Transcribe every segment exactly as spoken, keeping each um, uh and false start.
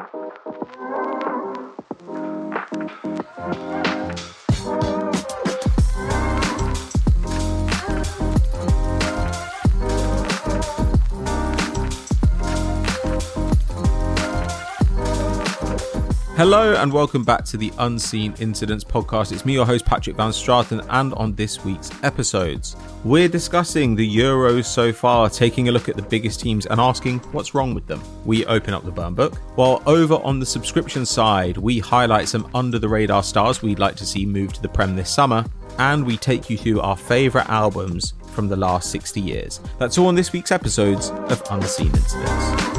Hello and welcome back to the Unseen Incidents podcast. It's me, your host, Patrick Van Straten, and on this week's episodes, we're discussing the Euros so far, taking a look at the biggest teams and asking what's wrong with them. We open up the burn book, while over on the subscription side, we highlight some under-the-radar stars we'd like to see move to the Prem this summer, and we take you through our favourite albums from the last sixty years. That's all on this week's episodes of Unseen Incidents.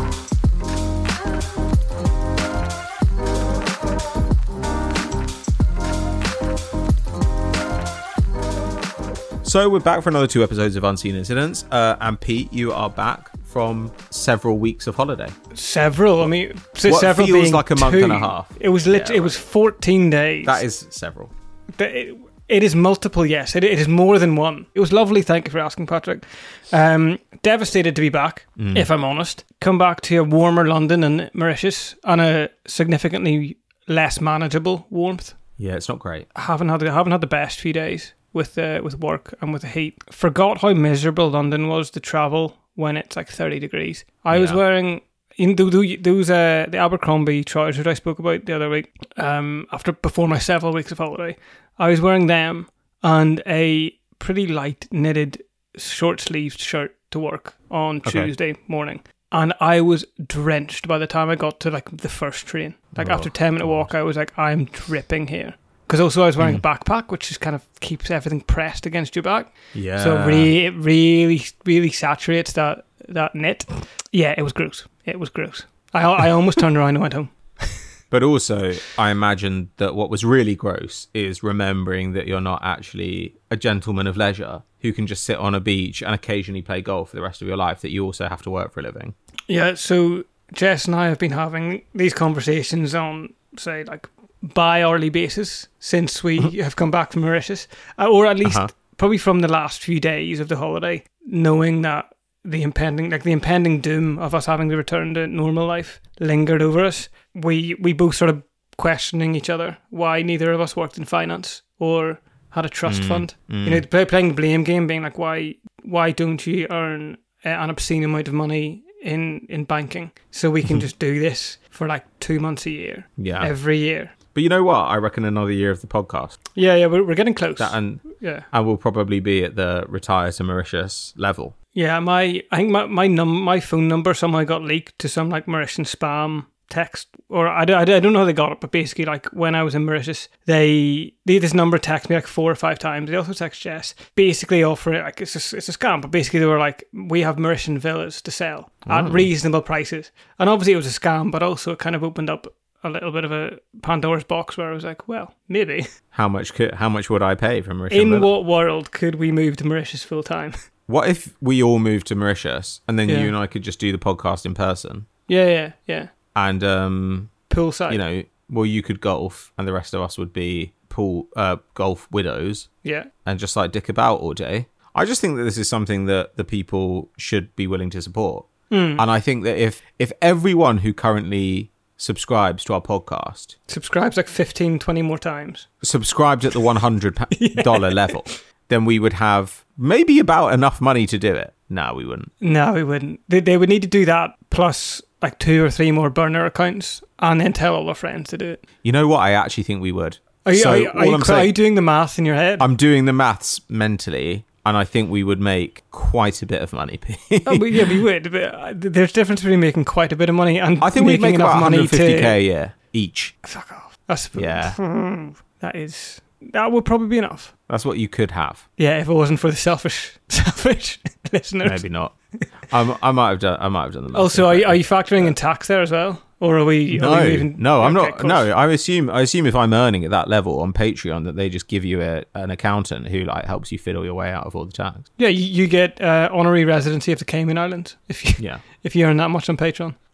So we're back for another two episodes of Unseen Incidents. Uh, and Pete, you are back from several weeks of holiday. Several? I mean, so what several feels being like a month two. and a half. It was lit- yeah, It was fourteen days. That is several. It, it is multiple, yes. It, it is more than one. It was lovely. Thank you for asking, Patrick. Um, devastated to be back, mm. if I'm honest. Come back to a warmer London and Mauritius on a significantly less manageable warmth. Yeah, it's not great. I haven't had, I haven't had the best few days with uh, with work and with the heat. Forgot how miserable London was to travel when it's like thirty degrees. I yeah. was wearing you know, those uh, the Abercrombie trousers I spoke about the other week. Um, after before my several weeks of holiday, I was wearing them and a pretty light knitted short sleeved shirt to work on okay. Tuesday morning, and I was drenched by the time I got to like the first train. Like oh, after ten minute walk, I was like, I'm dripping here. Because also I was wearing mm. a backpack, which just kind of keeps everything pressed against your back. Yeah. So it really, it really, really saturates that, that knit. Yeah, it was gross. It was gross. I I almost turned around and went home. But also, I imagine that what was really gross is remembering that you're not actually a gentleman of leisure who can just sit on a beach and occasionally play golf for the rest of your life, that you also have to work for a living. Yeah, so Jess and I have been having these conversations on, say, like, bi-hourly basis since we have come back from Mauritius, uh, or at least uh-huh. probably from the last few days of the holiday, knowing that the impending like the impending doom of us having to return to normal life lingered over us. We we both started questioning each other why neither of us worked in finance or had a trust mm, fund. Mm. You know, play, playing the blame game, being like, why why don't you earn uh, an obscene amount of money in in banking so we can just do this for like two months a year, yeah, every year. But you know what? I reckon another year of the podcast. Yeah, yeah, we're, we're getting close. That and yeah, and we'll probably be at the retire to Mauritius level. Yeah, my I think my my num my phone number somehow got leaked to some like Mauritian spam text, or I, I, I don't know how they got it, but basically like when I was in Mauritius, they, they this number texted me like four or five times. They also text Jess, basically offering like it's a, it's a scam, but basically they were like, we have Mauritian villas to sell oh. at reasonable prices, and obviously it was a scam, but also it kind of opened up a little bit of a Pandora's box where I was like, well, maybe. How much could, how much would I pay for Mauritius? In villa? What world could we move to Mauritius full time? What if we all moved to Mauritius and then yeah. you and I could just do the podcast in person? Yeah, yeah, yeah. And um, poolside. You know, well, you could golf, and the rest of us would be pool uh, golf widows. Yeah. And just like dick about all day. I just think that this is something that the people should be willing to support. Mm. And I think that if if everyone who currently subscribes to our podcast subscribes like fifteen, twenty more times, subscribed at the one hundred dollars yeah. level, then we would have maybe about enough money to do it. No, we wouldn't. No, we wouldn't. They, they would need to do that plus like two or three more burner accounts and then tell all their friends to do it. You know what? I actually think we would. Are you, so are you, are you, saying, are you doing the math in your head? I'm doing the maths mentally, and I think we would make quite a bit of money. oh, but yeah, we would. But there's a difference between making quite a bit of money and I think making we'd make enough about money one hundred fifty to K a year each. Fuck off. That's, yeah. That is... That would probably be enough. That's what you could have. Yeah, if it wasn't for the selfish, selfish listeners. Maybe not. I'm, I might have done. I might have done the math. Also, are you, are you factoring in tax there as well, or are we? No, are we even, no, I'm okay, not. No, I assume. I assume if I'm earning at that level on Patreon, that they just give you a, an accountant who like helps you fiddle your way out of all the tax. Yeah, you, you get uh, honorary residency of the Cayman Islands if you yeah. if you earn that much on Patreon.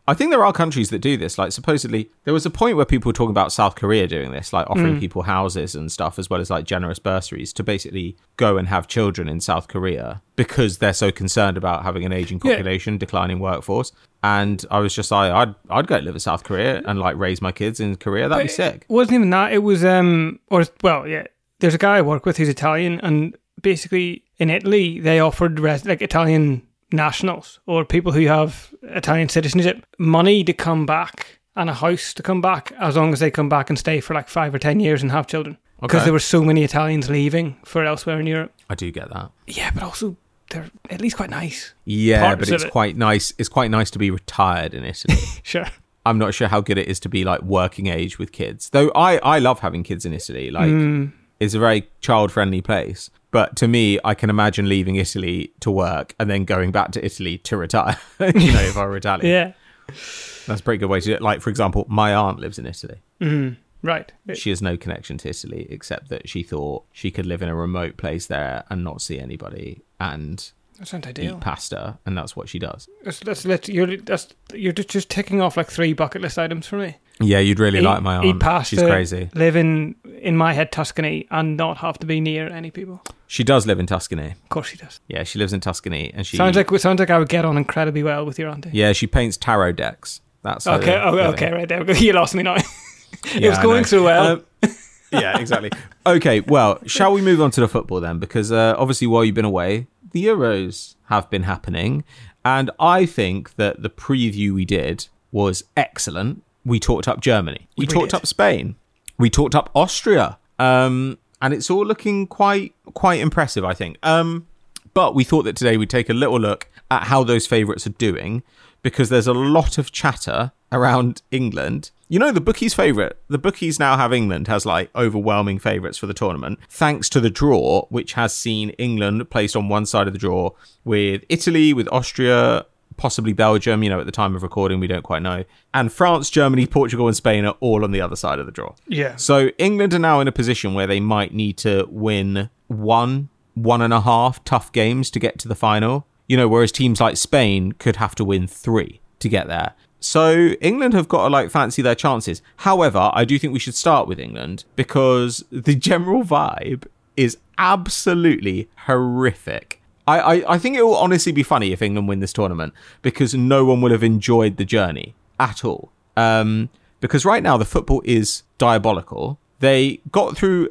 I think there are countries that do this. Like, supposedly, there was a point where people were talking about South Korea doing this, like offering mm. people houses and stuff, as well as like generous bursaries to basically go and have children in South Korea because they're so concerned about having an aging population, yeah. declining workforce. And I was just like, I'd I'd go live in South Korea and like raise my kids in Korea. That'd but be sick. It wasn't even that. It was, um, or well, yeah. There's a guy I work with who's Italian, and basically in Italy they offered res- like Italian nationals or people who have Italian citizenship money to come back and a house to come back as long as they come back and stay for like five or ten years and have children. Because okay. there were so many Italians leaving for elsewhere in Europe. I do get that. Yeah, but also they're at least quite nice. Yeah, but it's it. quite nice. It's quite nice to be retired in Italy. Sure. I'm not sure how good it is to be like working age with kids. Though I, I love having kids in Italy. Like mm. it's a very child friendly place. But to me, I can imagine leaving Italy to work and then going back to Italy to retire, you know, if I were Italian. Yeah. That's a pretty good way to do it. Like, for example, my aunt lives in Italy. Mm-hmm. Right. She has no connection to Italy except that she thought she could live in a remote place there and not see anybody and that sounds ideal. Eat pasta, and that's what she does. That's, that's, that's, you're, that's, you're just ticking off like three bucket list items for me. Yeah, you'd really eat, like my aunt. Eat pasta, she's crazy. Live in, in my head, Tuscany, and not have to be near any people. She does live in Tuscany. Of course she does. Yeah, she lives in Tuscany, and she sounds like sounds like I would get on incredibly well with your auntie. Yeah, she paints tarot decks. That's okay. Her, oh, okay, right there. You lost me now. it yeah, was going so well. Um, yeah, exactly. Okay, well, shall we move on to the football then? Because uh, obviously, while you've been away, the Euros have been happening, and I think that the preview we did was excellent. We talked up Germany. We, we talked did. up Spain. We talked up Austria. Um, and it's all looking quite quite impressive, I think. Um, but we thought that today we'd take a little look at how those favourites are doing, because there's a lot of chatter around England. You know, the bookies' favourite, the bookies now have England has like overwhelming favourites for the tournament, thanks to the draw, which has seen England placed on one side of the draw with Italy, with Austria, possibly Belgium, you know, at the time of recording, we don't quite know. And France, Germany, Portugal and Spain are all on the other side of the draw. Yeah. So England are now in a position where they might need to win one, one and a half tough games to get to the final. You know, whereas teams like Spain could have to win three to get there. So England have got to like fancy their chances. However, I do think we should start with England because the general vibe is absolutely horrific. I, I, I think it will honestly be funny if England win this tournament because no one will have enjoyed the journey at all. Um, because right now the football is diabolical. They got through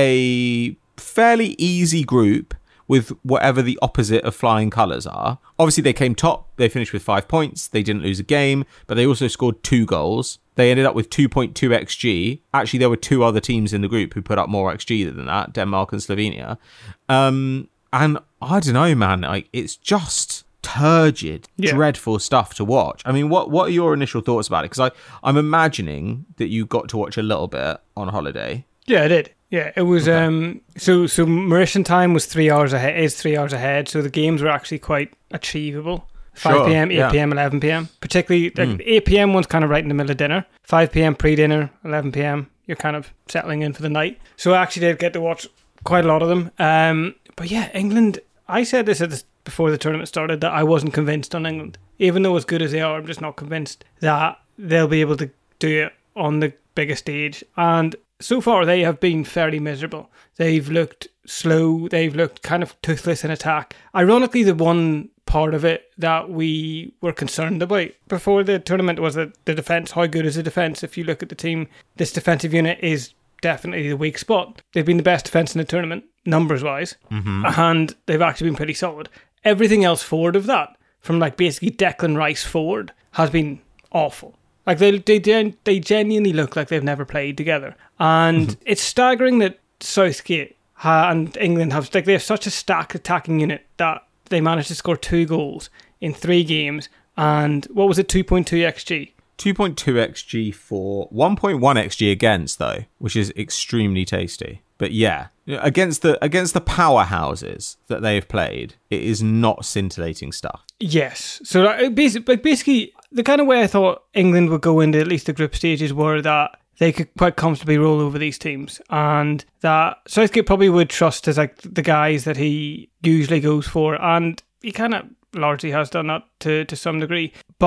a fairly easy group with whatever the opposite of flying colours are. Obviously, they came top. They finished with five points. They didn't lose a game, but they also scored two goals. They ended up with two point two X G. Actually, there were two other teams in the group who put up more X G than that, Denmark and Slovenia. Um, and I don't know, man. Like, it's just turgid, yeah. dreadful stuff to watch. I mean, what what are your initial thoughts about it? Because I'm imagining that you got to watch a little bit on holiday. Yeah, I did. Yeah, it was. Okay. Um, so so Mauritian time was three hours ahead. Is three hours ahead. So the games were actually quite achievable. five p.m, eight p.m, eleven p.m. Particularly, like mm. eight p.m. one's kind of right in the middle of dinner. five p.m. pre-dinner. eleven p.m. you're kind of settling in for the night. So I actually did get to watch quite a lot of them. Um, but yeah, England. I said this at the, before the tournament started that I wasn't convinced on England, even though as good as they are. I'm just not convinced that they'll be able to do it on the biggest stage. And so far, they have been fairly miserable. They've looked slow. They've looked kind of toothless in attack. Ironically, the one part of it that we were concerned about before the tournament was that the defence. How good is the defence? If you look at the team, this defensive unit is definitely the weak spot. They've been the best defence in the tournament, numbers-wise, mm-hmm. and they've actually been pretty solid. Everything else forward of that, from like basically Declan Rice forward, has been awful. Like, they they they genuinely look like they've never played together. And mm-hmm. it's staggering that Southgate ha- and England have, like, they have such a stacked attacking unit that they managed to score two goals in three games. And what was it, two point two X G? two point two X G for one point one X G against, though, which is extremely tasty. But yeah, against the against the powerhouses that they have played, it is not scintillating stuff. Yes. So like, basically, basically, the kind of way I thought England would go into at least the group stages were that they could quite comfortably roll over these teams, and that Southgate probably would trust as like the guys that he usually goes for, and he kind of largely has done that to, to some degree. But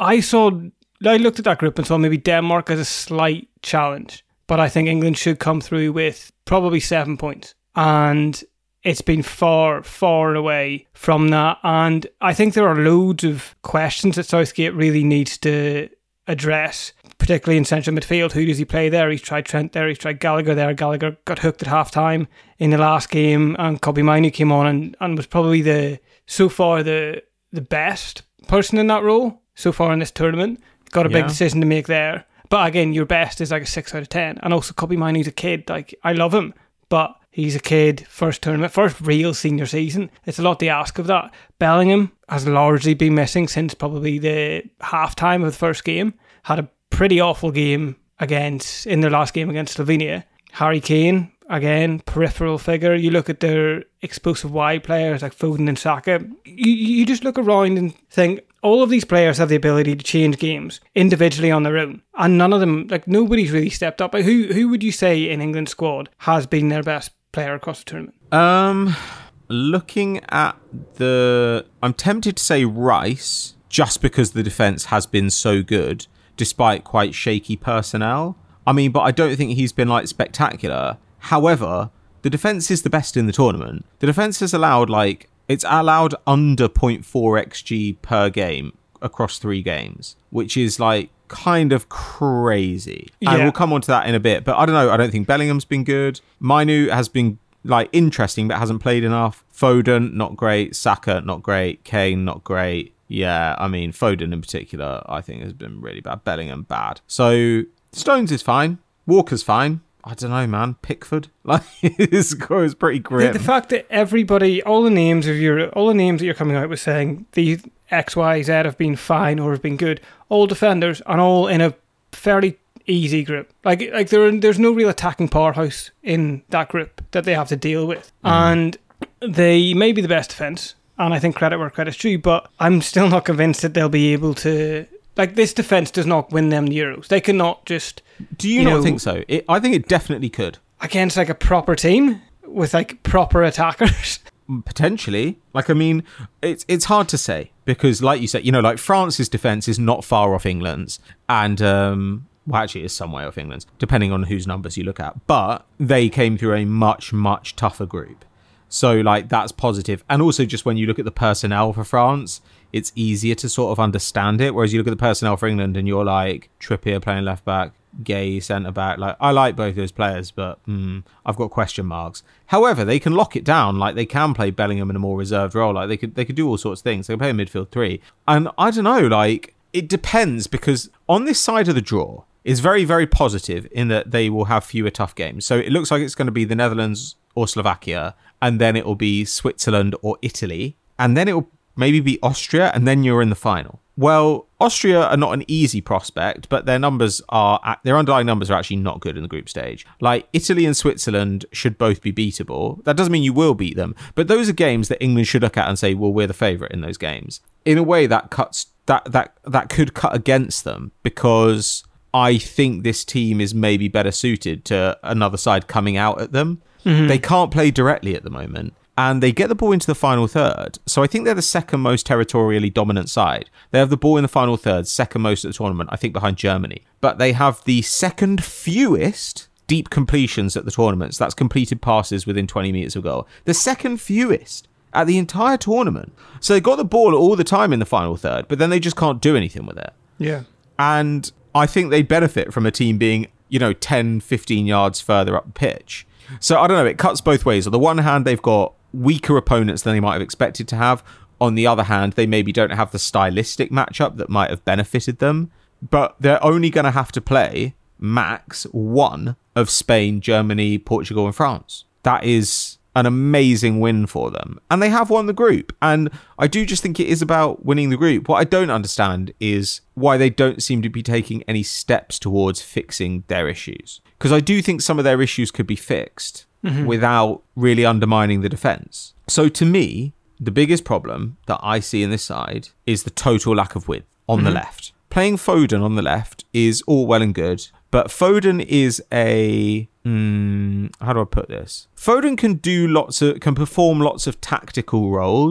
I saw, I looked at that group and saw maybe Denmark as a slight challenge, but I think England should come through with probably seven points. And it's been far, far and away from that. And I think there are loads of questions that Southgate really needs to address, particularly in central midfield. Who does he play there? He's tried Trent there, he's tried Gallagher there. Gallagher got hooked at half time in the last game, and Kobbie Mainoo came on and, and was probably the so far the the best person in that role so far in this tournament. Got a yeah. big decision to make there. But again, your best is like a six out of ten. And also Kobbie Mainoo's a kid. Like, I love him, but he's a kid, first tournament, first real senior season. It's a lot to ask of that. Bellingham has largely been missing since probably the half time of the first game. Had a pretty awful game against in their last game against Slovenia. Harry Kane, again, peripheral figure. You look at their explosive wide players like Foden and Saka. You, you just look around and think, all of these players have the ability to change games individually on their own. And none of them, like nobody's really stepped up. Like, who who would you say in England's squad has been their best player across the tournament? Um, looking at the... I'm tempted to say Rice, just because the defence has been so good, despite quite shaky personnel. I mean, but I don't think he's been like spectacular. However, the defence is the best in the tournament. The defence has allowed like... It's allowed under zero point four X G per game across three games, which is like kind of crazy. Yeah. And we'll come on to that in a bit. But I don't know. I don't think Bellingham's been good. Mainoo has been like interesting, but hasn't played enough. Foden, not great. Saka, not great. Kane, not great. Yeah, I mean, Foden in particular, I think has been really bad. Bellingham, bad. So Stones is fine. Walker's fine. I don't know, man. Pickford, like his score is pretty grim. The, the fact that everybody, all the names of your, all the names that you're coming out with saying these X, Y, Z have been fine or have been good, all defenders and all in a fairly easy group. Like, like there, there's no real attacking powerhouse in that group that they have to deal with, mm. and they may be the best defense. And I think credit where credit's due, but I'm still not convinced that they'll be able to. Like, this defence does not win them the Euros. They cannot just... Do you, you not know, think so? It, I think it definitely could. Against, like, a proper team with, like, proper attackers? Potentially. Like, I mean, it's it's hard to say. Because, like you said, you know, like, France's defence is not far off England's. And, um... well, actually, it's some way off England's, depending on whose numbers you look at. But they came through a much, much tougher group. So, like, that's positive. And also, just when you look at the personnel for France... it's easier to sort of understand it. Whereas you look at the personnel for England and you're like, Trippier playing left back, Gay centre back. Like, I like both those players, but mm, I've got question marks. However, they can lock it down. Like, they can play Bellingham in a more reserved role. Like, they could they could do all sorts of things. They can play a midfield three. And I don't know, like, it depends, because on this side of the draw is very, very positive in that they will have fewer tough games. So it looks like it's going to be the Netherlands or Slovakia, and then it will be Switzerland or Italy, and then it will maybe be Austria, and then you're in the final. Well, Austria are not an easy prospect, but their numbers are, their underlying numbers are actually not good in the group stage. Like, Italy and Switzerland should both be beatable. That doesn't mean you will beat them, but those are games that England should look at and say, well, we're the favourite in those games. In a way, that cuts that that that could cut against them, because I think this team is maybe better suited to another side coming out at them. Mm-hmm. They can't play directly at the moment. And they get the ball into the final third. So I think they're the second most territorially dominant side. They have the ball in the final third, second most at the tournament, I think behind Germany. But they have the second fewest deep completions at the tournament. So that's completed passes within twenty metres of goal. The second fewest at the entire tournament. So they got the ball all the time in the final third, but then they just can't do anything with it. Yeah. And I think they benefit from a team being, you know, ten, fifteen yards further up the pitch. So I don't know, it cuts both ways. On the one hand, they've got weaker opponents than they might have expected to have. On the other hand, they maybe don't have the stylistic matchup that might have benefited them, but they're only going to have to play max one of Spain, Germany, Portugal and France. That is an amazing win for them, and they have won the group. And I do just think it is about winning the group. What I don't understand is why they don't seem to be taking any steps towards fixing their issues, because I do think some of their issues could be fixed Mm-hmm. without really undermining the defence. So to me, the biggest problem that I see in this side is the total lack of width on mm-hmm. the left. Playing Foden on the left is all well and good, but Foden is a... Mm, how do I put this? Foden can do lots of... can perform lots of tactical roles,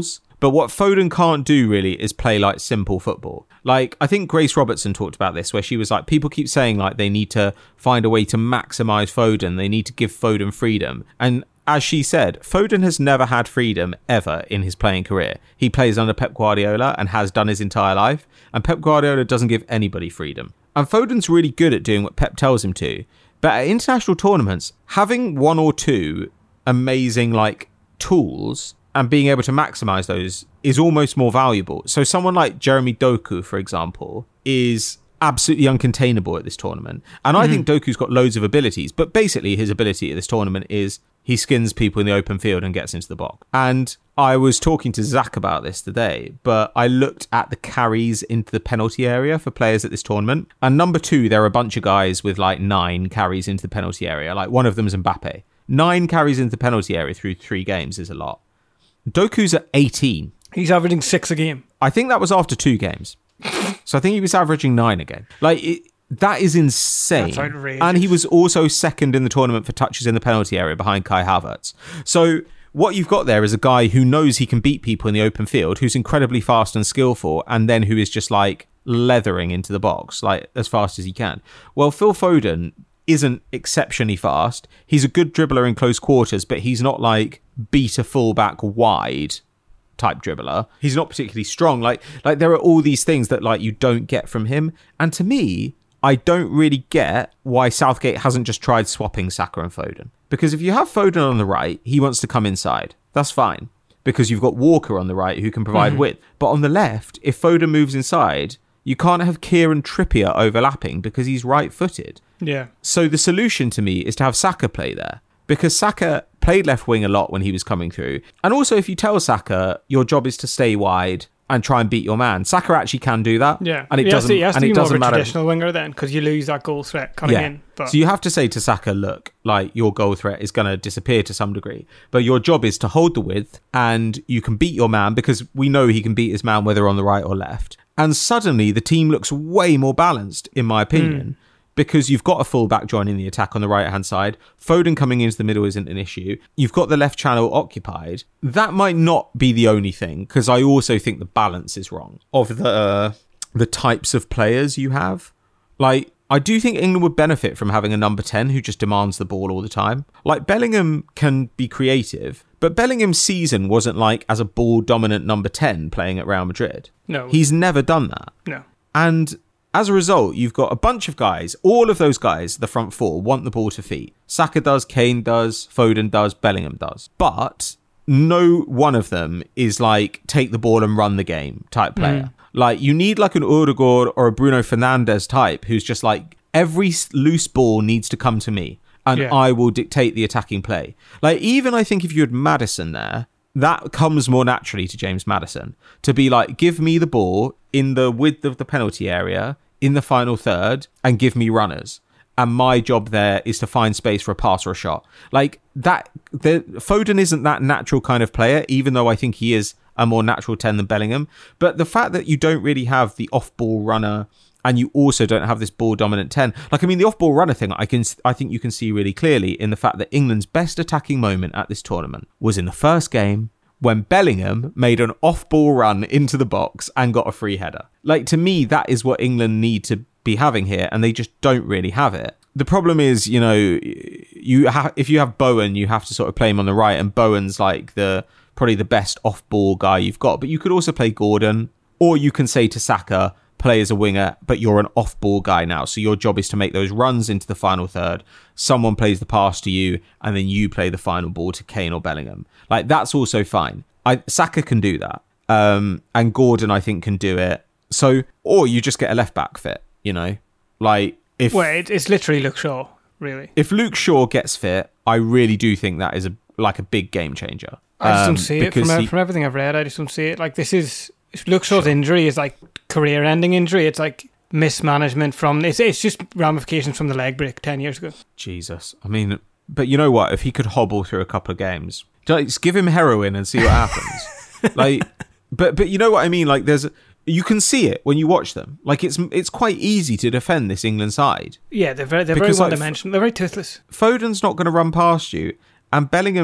But what Foden can't do really is play like simple football. Like, I think Grace Robertson talked about this, where she was like, people keep saying like they need to find a way to maximize Foden. They need to give Foden freedom. And as she said, Foden has never had freedom ever in his playing career. He plays under Pep Guardiola and has done his entire life. And Pep Guardiola doesn't give anybody freedom. And Foden's really good at doing what Pep tells him to. But at international tournaments, having one or two amazing like tools and being able to maximize those is almost more valuable. So someone like Jeremy Doku, for example, is absolutely uncontainable at this tournament. And I mm-hmm. think Doku's got loads of abilities, but basically his ability at this tournament is he skins people in the open field and gets into the box. And I was talking to Zach about this today, but I looked at the carries into the penalty area for players at this tournament. And number two, there are a bunch of guys with like nine carries into the penalty area. Like one of them is Mbappe. Nine carries into the penalty area through three games is a lot. Doku's at eighteen. He's averaging six a game. I think that was after two games. So I think he was averaging nine a game. Like, it, that is insane. That's outrageous. And he was also second in the tournament for touches in the penalty area behind Kai Havertz. So what you've got there is a guy who knows he can beat people in the open field, who's incredibly fast and skillful, and then who is just like leathering into the box, like as fast as he can. Well, Phil Foden isn't exceptionally fast. He's a good dribbler in close quarters, but he's not like beat a fullback wide type dribbler. He's not particularly strong. Like, like there are all these things that like you don't get from him. And to me, I don't really get why Southgate hasn't just tried swapping Saka and Foden. Because if you have Foden on the right, he wants to come inside. That's fine. Because you've got Walker on the right who can provide mm-hmm. width. But on the left, if Foden moves inside, you can't have Kieran Trippier overlapping because he's right-footed. Yeah. So the solution to me is to have Saka play there. Because Saka played left wing a lot when he was coming through. And also, if you tell Saka your job is to stay wide and try and beat your man, Saka actually can do that. Yeah, and it he doesn't. Has to, he has and to it be more doesn't of a matter. Traditional winger then, because you lose that goal threat coming yeah. in. But. So you have to say to Saka, look, like your goal threat is going to disappear to some degree, but your job is to hold the width, and you can beat your man because we know he can beat his man whether on the right or left. And suddenly the team looks way more balanced, in my opinion. Mm. Because you've got a fullback joining the attack on the right-hand side. Foden coming into the middle isn't an issue. You've got the left channel occupied. That might not be the only thing, because I also think the balance is wrong of the uh, the types of players you have. Like, I do think England would benefit from having a number ten who just demands the ball all the time. Like, Bellingham can be creative, but Bellingham's season wasn't like as a ball-dominant number ten playing at Real Madrid. No. He's never done that. No. And as a result, you've got a bunch of guys, all of those guys, the front four, want the ball to feet. Saka does, Kane does, Foden does, Bellingham does. But no one of them is like, take the ball and run the game type player. Mm. Like, you need like an Odegaard or a Bruno Fernandes type who's just like, every loose ball needs to come to me and yeah. I will dictate the attacking play. Like, even I think if you had Maddison there, that comes more naturally to James Maddison to be like, give me the ball in the width of the penalty area in the final third and give me runners. And my job there is to find space for a pass or a shot. Like that, the Foden isn't that natural kind of player, even though I think he is a more natural ten than Bellingham. But the fact that you don't really have the off-ball runner and you also don't have this ball dominant ten. Like, I mean, the off-ball runner thing, I can, I think you can see really clearly in the fact that England's best attacking moment at this tournament was in the first game when Bellingham made an off-ball run into the box and got a free header. Like, to me, that is what England need to be having here, and they just don't really have it. The problem is, you know, you ha- if you have Bowen, you have to sort of play him on the right, and Bowen's like the probably the best off-ball guy you've got. But you could also play Gordon, or you can say to Saka, play as a winger, but you're an off-ball guy now. So your job is to make those runs into the final third. Someone plays the pass to you, and then you play the final ball to Kane or Bellingham. Like, that's also fine. I, Saka can do that. Um, and Gordon, I think, can do it. So, or you just get a left-back fit, you know? Like, if... Well, it, it's literally Luke Shaw, really. If Luke Shaw gets fit, I really do think that is a like a big game changer. I just um, don't see it. From, he, from everything I've read, I just don't see it. Like, this is... Luke Shaw's sure. injury is like career-ending injury. It's like mismanagement from... It's, it's just ramifications from the leg break ten years ago. Jesus. I mean, but you know what? If he could hobble through a couple of games, just give him heroin and see what happens. like, but but you know what I mean? Like, there's... You can see it when you watch them. Like, it's it's quite easy to defend this England side. Yeah, they're very, they're very one-dimensional. They're very toothless. Foden's not going to run past you. And Bellingham...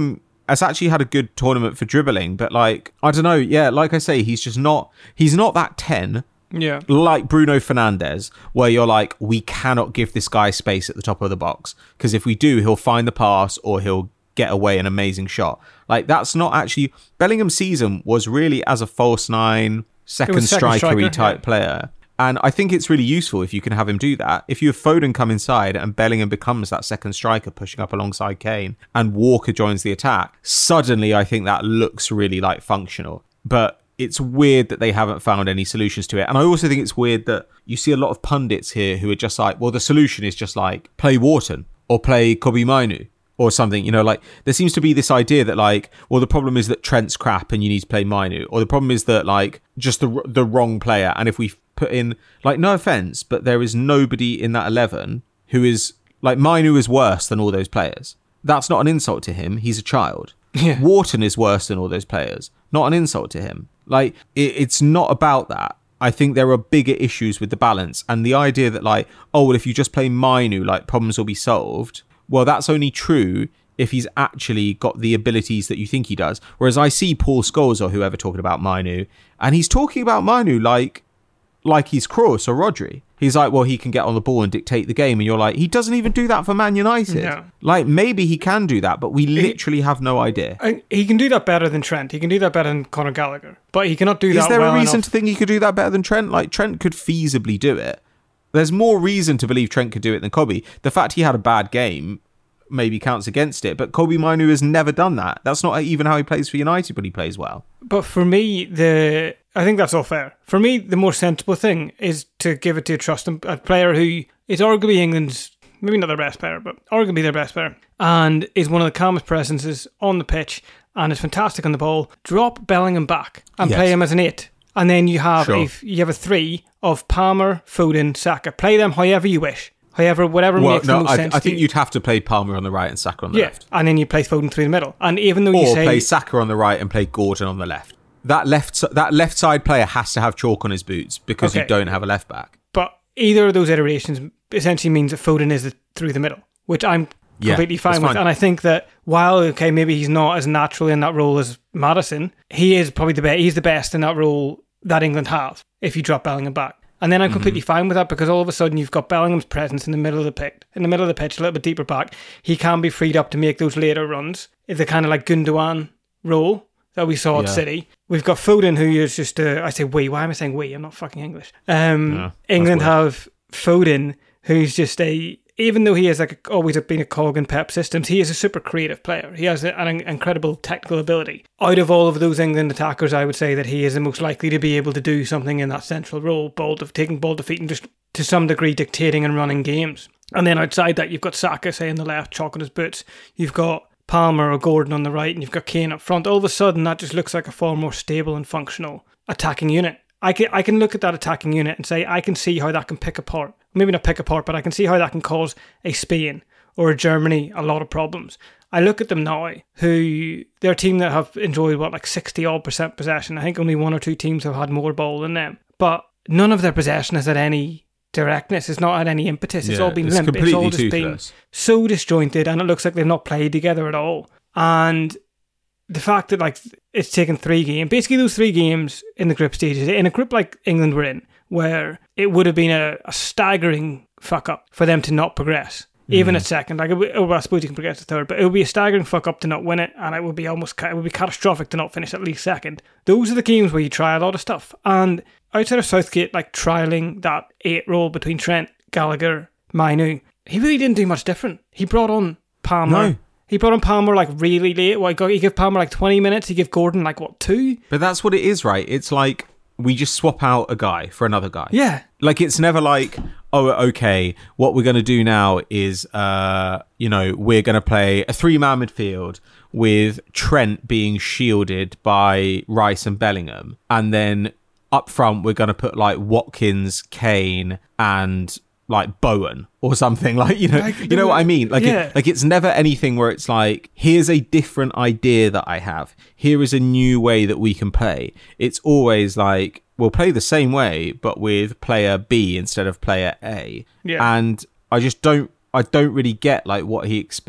has actually had a good tournament for dribbling, but like, I don't know. Yeah, like I say, he's just not, he's not that ten. Yeah. Like Bruno Fernandes, where you're like, we cannot give this guy space at the top of the box, because if we do, he'll find the pass or he'll get away an amazing shot. Like, that's not actually, Bellingham's season was really as a false nine, second, second striker-y striker, type yeah. player. And I think it's really useful if you can have him do that. If you have Foden come inside and Bellingham becomes that second striker pushing up alongside Kane and Walker joins the attack, suddenly I think that looks really like functional. But it's weird that they haven't found any solutions to it. And I also think it's weird that you see a lot of pundits here who are just like, well, the solution is just like play Wharton or play Kobbie Mainoo or something. You know, like there seems to be this idea that like, well, the problem is that Trent's crap and you need to play Mainoo, or the problem is that like just the the wrong player. And if we put in, like, no offense, but there is nobody in that eleven who is like, Mainoo is worse than all those players. That's not an insult to him. He's a child. Yeah. Wharton is worse than all those players. Not an insult to him. Like, it, it's not about that. I think there are bigger issues with the balance, and the idea that like, oh, well, if you just play Mainoo, like problems will be solved. Well, that's only true if he's actually got the abilities that you think he does. Whereas I see Paul Scholes or whoever talking about Mainoo, and he's talking about Mainoo like like he's Kroos or Rodri. He's like, well, he can get on the ball and dictate the game. And you're like, he doesn't even do that for Man United. No. Like, maybe he can do that, but we literally he, have no idea. He can do that better than Trent. He can do that better than Conor Gallagher. But he cannot do Is that there well a reason enough. to think he could do that better than Trent? Like, Trent could feasibly do it. There's more reason to believe Trent could do it than Kobbie. The fact he had a bad game maybe counts against it, but Kobbie Mainoo has never done that. That's not even how he plays for United when he plays well. But for me, the I think that's all fair. For me, the more sensible thing is to give it to a trust a player who is arguably England's, maybe not their best player, but arguably their best player, and is one of the calmest presences on the pitch and is fantastic on the ball. Drop Bellingham back and Yes. play him as an eight, and then you have Sure. a you have a three of Palmer, Foden, Saka. Play them however you wish. However, whatever Well, makes no, the most I, sense I to think you. you'd have to play Palmer on the right and Saka on the Yeah, left. and then you play Foden through the middle. And even though you Or say play Saka on the right and play Gordon on the left. That left that left side player has to have chalk on his boots because Okay. you don't have a left back. But either of those iterations essentially means that Foden is the, through the middle, which I'm Yeah, completely fine that's with. fine. And I think that while, okay, maybe he's not as natural in that role as Maddison, he is probably the best. He's the best in that role that England have if you drop Bellingham back. And then I'm completely Mm-hmm. fine with that, because all of a sudden you've got Bellingham's presence in the middle of the pitch, in the middle of the pitch, a little bit deeper back. He can be freed up to make those later runs. It's the kind of like Gundogan role that we saw Yeah. at City. We've got Foden, who is just a, I say we, why am I saying we? I'm not fucking English. Um, Yeah, England that's weird. have Foden, who's just a, even though he has like a, always been a cog in Pep systems, he is a super creative player. He has a, an incredible technical ability. Out of all of those England attackers, I would say that he is the most likely to be able to do something in that central role, ball de- taking ball defeat and just to some degree dictating and running games. And then outside that, you've got Saka, say, on the left, chalking his boots. You've got Palmer or Gordon on the right, and you've got Kane up front. All of a sudden, that just looks like a far more stable and functional attacking unit. I can, I can look at that attacking unit and say, I can see how that can pick apart. Maybe not pick apart, but I can see how that can cause a Spain or a Germany a lot of problems. I look at them now, who, they're a team that have enjoyed, what, like sixty odd percent possession. I think only one or two teams have had more ball than them. But none of their possession has had any directness. It's not had any impetus. It's Yeah, all been it's limp. It's completely all just toothless. been so disjointed, and it looks like they've not played together at all. And the fact that like it's taken three games, basically those three games in the group stages, in a group like England were in, where it would have been a, a staggering fuck up for them to not progress, even at second. Like, it would, well, I suppose you can progress to third, but it would be a staggering fuck up to not win it, and it would be almost ca- it would be catastrophic to not finish at least second. Those are the games where you try a lot of stuff, and outside of Southgate, like trialing that eight role between Trent, Gallagher, Mainoo, he really didn't do much different. He brought on Palmer. No. He brought on Palmer like really late. Well, he got- he gave Palmer like twenty minutes. He gave Gordon like, what, two? But that's what it is, right? It's like we just swap out a guy for another guy. Yeah. Like, it's never like, oh, okay, what we're going to do now is, uh, you know, we're going to play a three-man midfield with Trent being shielded by Rice and Bellingham. And then up front, we're going to put, like, Watkins, Kane, and, like, Bowen or something. Like, you know, Like, you know what I mean? Like, yeah. it, like it's never anything where it's like, here's a different idea that I have. Here is a new way that we can play. It's always like, we'll play the same way, but with player B instead of player A. Yeah. And I just don't, I don't really get like what he expects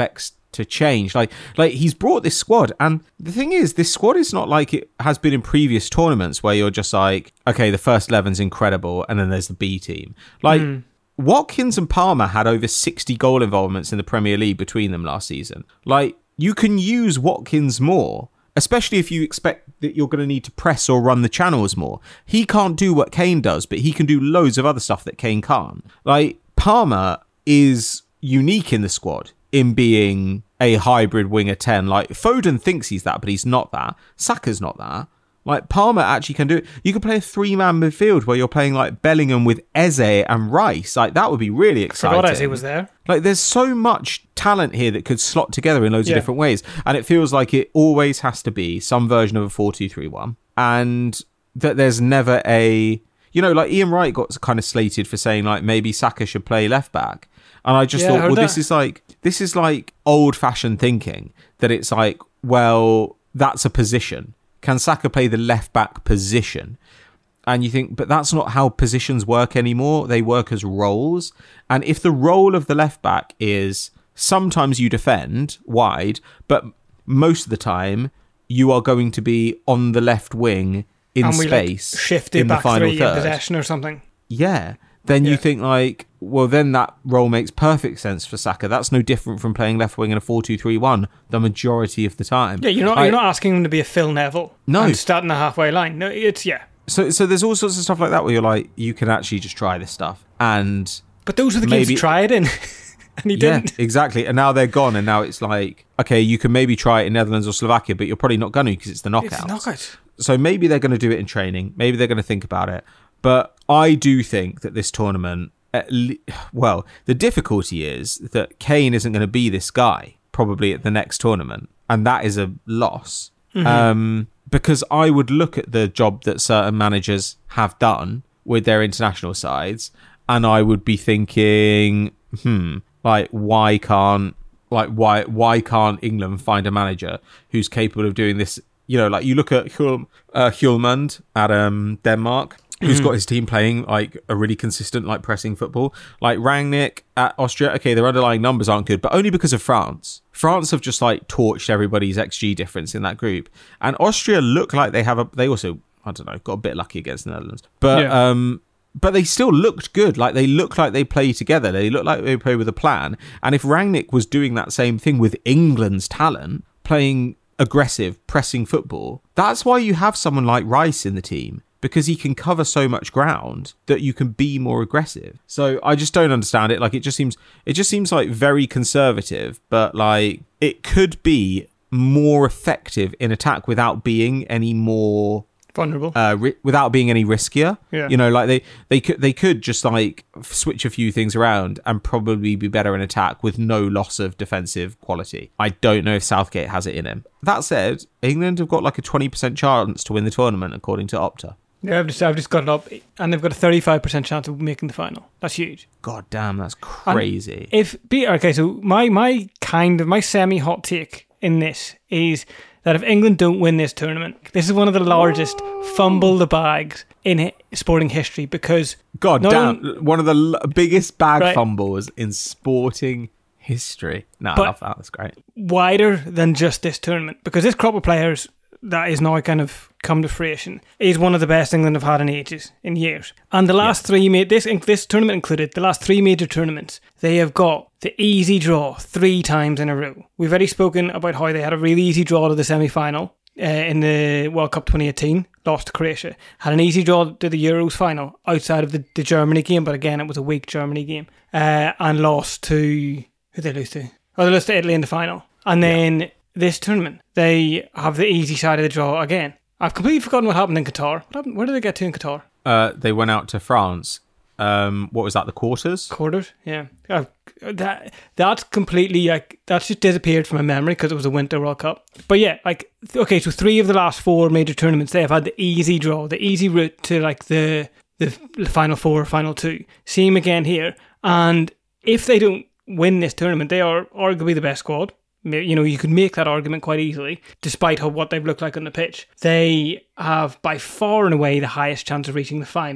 to change. Like, like he's brought this squad, and the thing is, this squad is not like it has been in previous tournaments where you're just like, okay, the first eleven's incredible, and then there's the B team. Like, mm. Watkins and Palmer had over sixty goal involvements in the Premier League between them last season. Like, you can use Watkins more, especially if you expect that you're going to need to press or run the channels more. He can't do what Kane does, but he can do loads of other stuff that Kane can't. Like, Palmer is unique in the squad in being a hybrid winger ten. Like, Foden thinks he's that, but he's not that. Saka's not that. Like, Palmer actually can do it. You could play a three-man midfield where you're playing, like, Bellingham with Eze and Rice. Like, that would be really exciting. I forgot Eze was there. Like, there's so much talent here that could slot together in loads yeah. of different ways. And it feels like it always has to be some version of a four two three one. And that there's never a... You know, like, Ian Wright got kind of slated for saying, like, maybe Saka should play left-back. And I just yeah, thought, well, that. this is like this is like old-fashioned thinking, that it's like, well, that's a position. Can Saka play the left-back position? And you think, but that's not how positions work anymore. They work as roles. And if the role of the left-back is sometimes you defend wide, but most of the time you are going to be on the left wing in and we space, like shifted in the back final three third. In possession or something. Yeah. Then yeah. you think like, well, then that role makes perfect sense for Saka. That's no different from playing left wing in a four two three one the majority of the time. Yeah, you're not I, you're not asking him to be a Phil Neville no. and starting the halfway line. No, it's yeah. So so there's all sorts of stuff like that where you're like, you can actually just try this stuff. And but those are the maybe, games to try it in. And he didn't. Yeah, exactly. And now they're gone, and now it's like, okay, you can maybe try it in Netherlands or Slovakia, but you're probably not going to because it's the knockout. It's the knockout. So maybe they're going to do it in training. Maybe they're going to think about it. But I do think that this tournament, at le- well, the difficulty is that Kane isn't going to be this guy probably at the next tournament. And that is a loss. Mm-hmm. Um, because I would look at the job that certain managers have done with their international sides, and I would be thinking, hmm, like, why can't, like, why, why can't England find a manager who's capable of doing this? You know, like, you look at Hjul, uh, Hjulmand at um, Denmark, who's mm-hmm. got his team playing, like, a really consistent, like, pressing football. Like, Rangnick at Austria, okay, their underlying numbers aren't good, but only because of France. France have just, like, torched everybody's X G difference in that group. And Austria look like they have a... They also, I don't know, got a bit lucky against the Netherlands. But... yeah. um. But they still looked good. Like, they look like they play together. They look like they play with a plan. And if Rangnick was doing that same thing with England's talent, playing aggressive, pressing football, that's why you have someone like Rice in the team, because he can cover so much ground that you can be more aggressive. So I just don't understand it. Like, it just seems, it just seems like very conservative, but like it could be more effective in attack without being any more... vulnerable, uh, ri- without being any riskier. Yeah. You know, like they they could they could just like switch a few things around and probably be better in attack with no loss of defensive quality. I don't know if Southgate has it in him. That said, England have got like a twenty percent chance to win the tournament according to Opta. Yeah, I've just I've just got it up, and they've got a thirty-five percent chance of making the final. That's huge. God damn, that's crazy. And if be okay, so my my kind of my semi hot take in this is that if England don't win this tournament, this is one of the largest Whoa. fumble the bags in sporting history, because... God damn, on, one of the l- biggest bag right. fumbles in sporting history. No, but I love that, that's great. Wider than just this tournament, because this crop of players that is now kind of come to fruition is one of the best England have had in ages, in years. And the last yeah. three, ma- this this tournament included, the last three major tournaments, they have got the easy draw three times in a row. We've already spoken about how they had a really easy draw to the semi-final uh, in the World Cup twenty eighteen, lost to Croatia. Had an easy draw to the Euros final outside of the, the Germany game, but again, it was a weak Germany game. Uh, and lost to... Who did they lose to? Oh, they lost to Italy in the final. And then... Yeah. This tournament, they have the easy side of the draw again. I've completely forgotten what happened in Qatar. What happened? Where did they get to in Qatar? Uh, they went out to France. Um, what was that? The quarters? Quarters, yeah. Uh, that that's completely like that's just disappeared from my memory because it was a Winter World Cup. But yeah, like okay, so three of the last four major tournaments, they have had the easy draw, the easy route to like the the final four, final two. Same again here, and if they don't win this tournament, they are arguably the best squad. You know, you could make that argument quite easily, despite how what they've looked like on the pitch. They have by far and away the highest chance of reaching the final.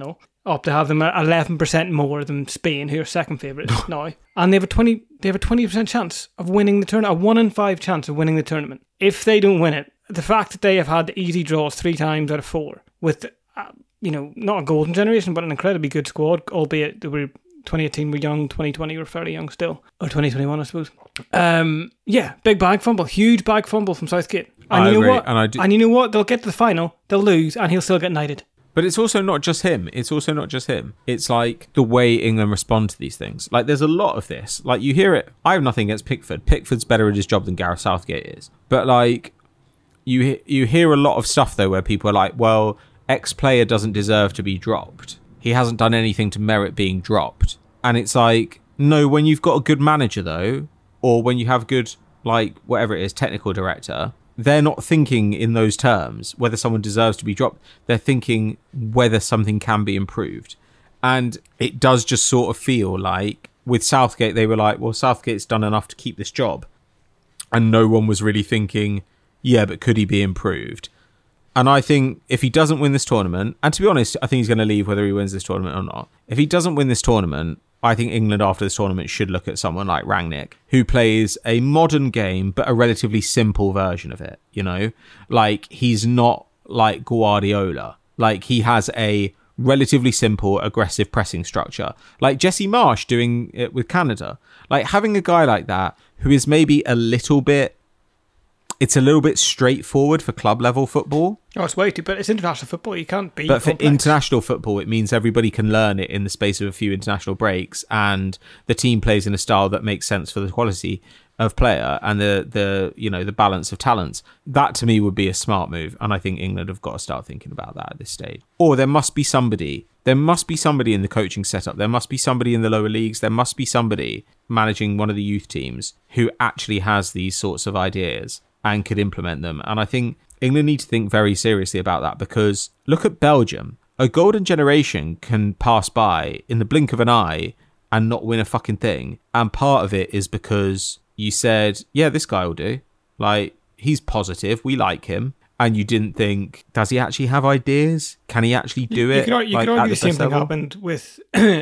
up to have them at eleven percent more than Spain, who are second favourites now. And they have a twenty they have a twenty percent chance of winning the tournament, a one in five chance of winning the tournament. If they don't win it, the fact that they have had easy draws three times out of four with, uh, you know, not a golden generation, but an incredibly good squad, albeit they were twenty eighteen were young, twenty twenty were fairly young still, or twenty twenty-one I suppose. Um, yeah, big bag fumble, huge bag fumble from Southgate. And I you know agree. what? And, I do- and you know what? They'll get to the final, they'll lose, and he'll still get knighted. But it's also not just him. It's also not just him. It's like the way England respond to these things. Like there's a lot of this. Like you hear it. I have nothing against Pickford. Pickford's better at his job than Gareth Southgate is. But like you you hear a lot of stuff though where people are like, well, X player doesn't deserve to be dropped. He hasn't done anything to merit being dropped. And it's like, no, when you've got a good manager though, or when you have good, like whatever it is, technical director, they're not thinking in those terms, whether someone deserves to be dropped. They're thinking whether something can be improved. And it does just sort of feel like with Southgate, they were like, well, Southgate's done enough to keep this job. And no one was really thinking, yeah, but could he be improved? And I think if he doesn't win this tournament, and to be honest, I think he's going to leave whether he wins this tournament or not. If he doesn't win this tournament, I think England after this tournament should look at someone like Rangnick, who plays a modern game, but a relatively simple version of it, you know? Like, he's not like Guardiola. Like, he has a relatively simple, aggressive pressing structure. Like Jesse Marsch doing it with Canada. Like, having a guy like that who is maybe a little bit, it's a little bit straightforward for club level football. Oh, it's way too, but it's international football. You can't be But for complex. international football, it means everybody can learn it in the space of a few international breaks, and the team plays in a style that makes sense for the quality of player and the, the you know, the balance of talents. That to me would be a smart move, and I think England have got to start thinking about that at this stage. Or there must be somebody, there must be somebody in the coaching setup, there must be somebody in the lower leagues, there must be somebody managing one of the youth teams who actually has these sorts of ideas and could implement them. And I think England need to think very seriously about that, because look at Belgium. A golden generation can pass by in the blink of an eye and not win a fucking thing. And part of it is because you said, yeah, this guy will do. Like, he's positive. We like him. And you didn't think, does he actually have ideas? Can he actually do it? You could, you like, could argue the the same best thing level? happened with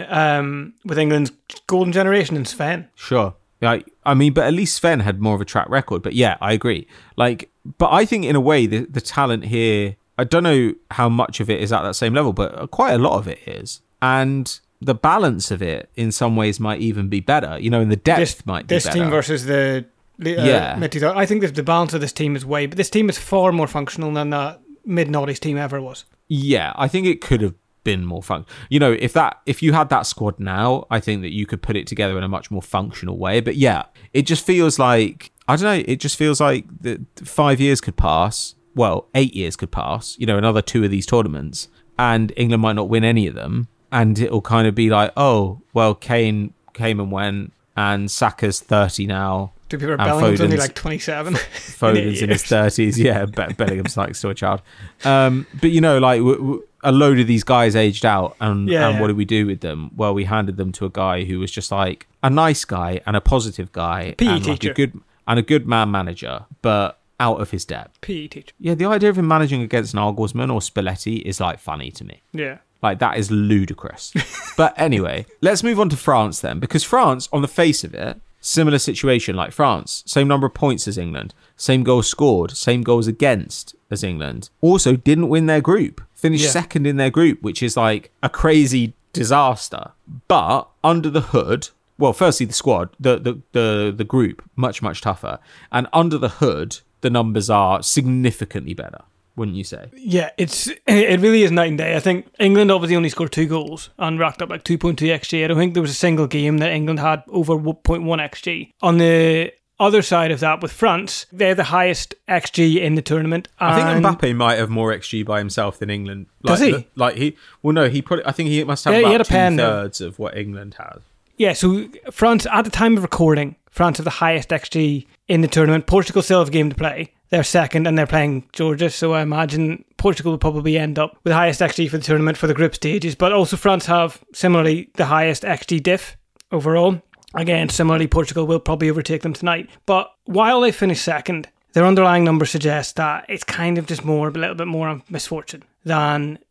um, with England's golden generation in Sven. Sure. Like, I mean, but at least Sven had more of a track record. But yeah, I agree. Like, but I think in a way, the, the talent here, I don't know how much of it is at that same level, but quite a lot of it is. And the balance of it in some ways might even be better. You know, and the depth This, might be this better. team versus the uh, Yeah. mid two thousands. I think that the balance of this team is way, but this team is far more functional than that mid-noughties team ever was. Yeah, I think it could have been more fun. You know, if that if you had that squad now, I think that you could put it together in a much more functional way. But yeah, it just feels like, I don't know, it just feels like the five years could pass. Well, eight years could pass, you know, another two of these tournaments, and England might not win any of them. And it'll kind of be like, oh, well, Kane came and went, and Saka's thirty now. To be fair, And Bellingham's only Foden's- like twenty-seven. Foden's in his thirties. Yeah, Be- Bellingham's like still a child. Um, but, you know, like w- w- a load of these guys aged out, and, Yeah, and yeah. what did we do with them? Well, we handed them to a guy who was just like a nice guy and a positive guy P E and like teacher. a good and a good man manager, but out of his depth. P E teacher. Yeah, the idea of him managing against Nagelsmann or Spalletti is like funny to me. Yeah. Like, that is ludicrous. But anyway, let's move on to France then, because France, on the face of it, similar situation like France. Same number of points as England. Same goals scored. Same goals against as England. Also didn't win their group. Finished Yeah. second in their group, which is like a crazy disaster. But under the hood, well, firstly, the squad, the, the, the, the group, much, much tougher. And under the hood, the numbers are significantly better, wouldn't you say? Yeah, it's it really is night and day. I think England obviously only scored two goals and racked up like two point two X G. I don't think there was a single game that England had over one point one X G. On the other side of that, with France, they're the highest X G in the tournament. I think and- Mbappe might have more X G by himself than England. Like, Does he? the- Like he? Well, no, he probably. I think he must have Yeah, he about had a two pen, though. thirds of what England has. Yeah, so France, at the time of recording, France have the highest X G in the tournament. Portugal still have a game to play. They're second and they're playing Georgia, so I imagine Portugal will probably end up with the highest X G for the tournament for the group stages. But also France have, similarly, the highest X G diff overall. Again, similarly, Portugal will probably overtake them tonight. But while they finish second, their underlying numbers suggest that it's kind of just more, a little bit more of misfortune than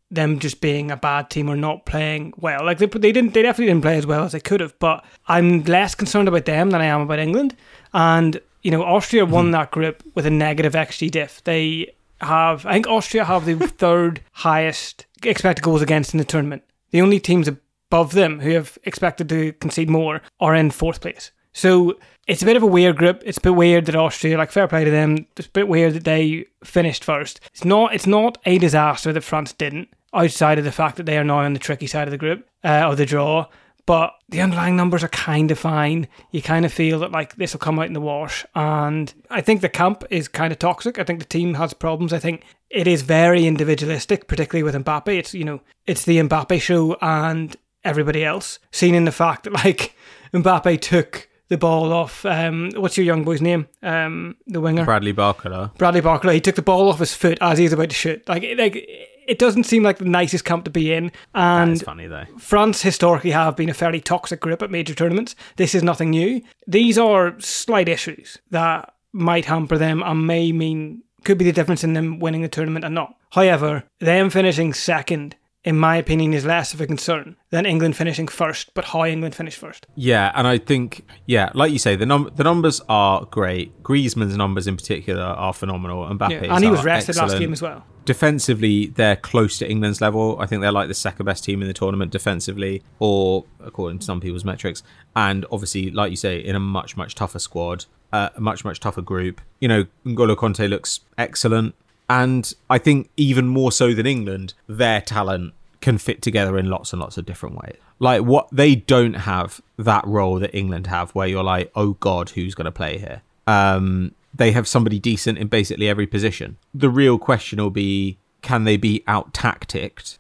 them just being a bad team or not playing well. Like they, they didn't, they definitely didn't play as well as they could have. But I'm less concerned about them than I am about England. And you know, Austria won mm-hmm. that group with a negative X G diff. They have, I think, Austria have the third highest expected goals against in the tournament. The only teams above them who have expected to concede more are in fourth place. So it's a bit of a weird group. It's a bit weird that Austria, like, fair play to them. It's a bit weird that they finished first. It's not It's not a disaster that France didn't, outside of the fact that they are now on the tricky side of the group, uh, or the draw. But the underlying numbers are kind of fine. You kind of feel that, like, this will come out in the wash. And I think the camp is kind of toxic. I think the team has problems. I think it is very individualistic, particularly with Mbappe. It's, you know, it's the Mbappe show and everybody else. Seen in the fact that, like, Mbappe took the ball off, um, what's your young boy's name? Um, the winger? Bradley Barcola. Bradley Barcola. He took the ball off his foot as he was about to shoot. Like, like it doesn't seem like the nicest camp to be in. And that's funny, though. France historically have been a fairly toxic group at major tournaments. This is nothing new. These are slight issues that might hamper them and may mean, could be the difference in them winning the tournament and not. However, them finishing second, in my opinion, is less of a concern than England finishing first, but how England finished first. Yeah, and I think, yeah, like you say, the num- the numbers are great. Griezmann's numbers in particular are phenomenal. Mbappe's yeah, and he was rested excellent. last game as well. Defensively, they're close to England's level. I think they're like the second best team in the tournament defensively, or according to some people's metrics. And obviously, like you say, in a much, much tougher squad, uh, a much, much tougher group. You know, N'Golo Conte looks excellent. And I think even more so than England, their talent can fit together in lots and lots of different ways. Like, what they don't have that role that England have, where you're like, oh God, who's going to play here? Um, they have somebody decent in basically every position. The real question will be, can they be out-tacticked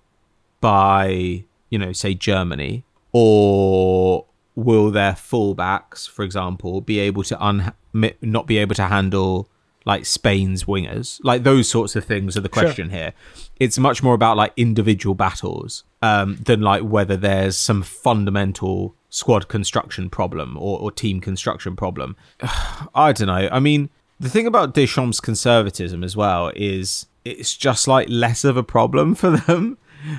by, you know, say Germany? Or will their fullbacks, for example, be able to un- not be able to handle like Spain's wingers? Like, those sorts of things are the question sure. here. It's much more about like individual battles um, than like whether there's some fundamental squad construction problem or, or team construction problem. I don't know. I mean, the thing about Deschamps' conservatism as well is it's just like less of a problem for them.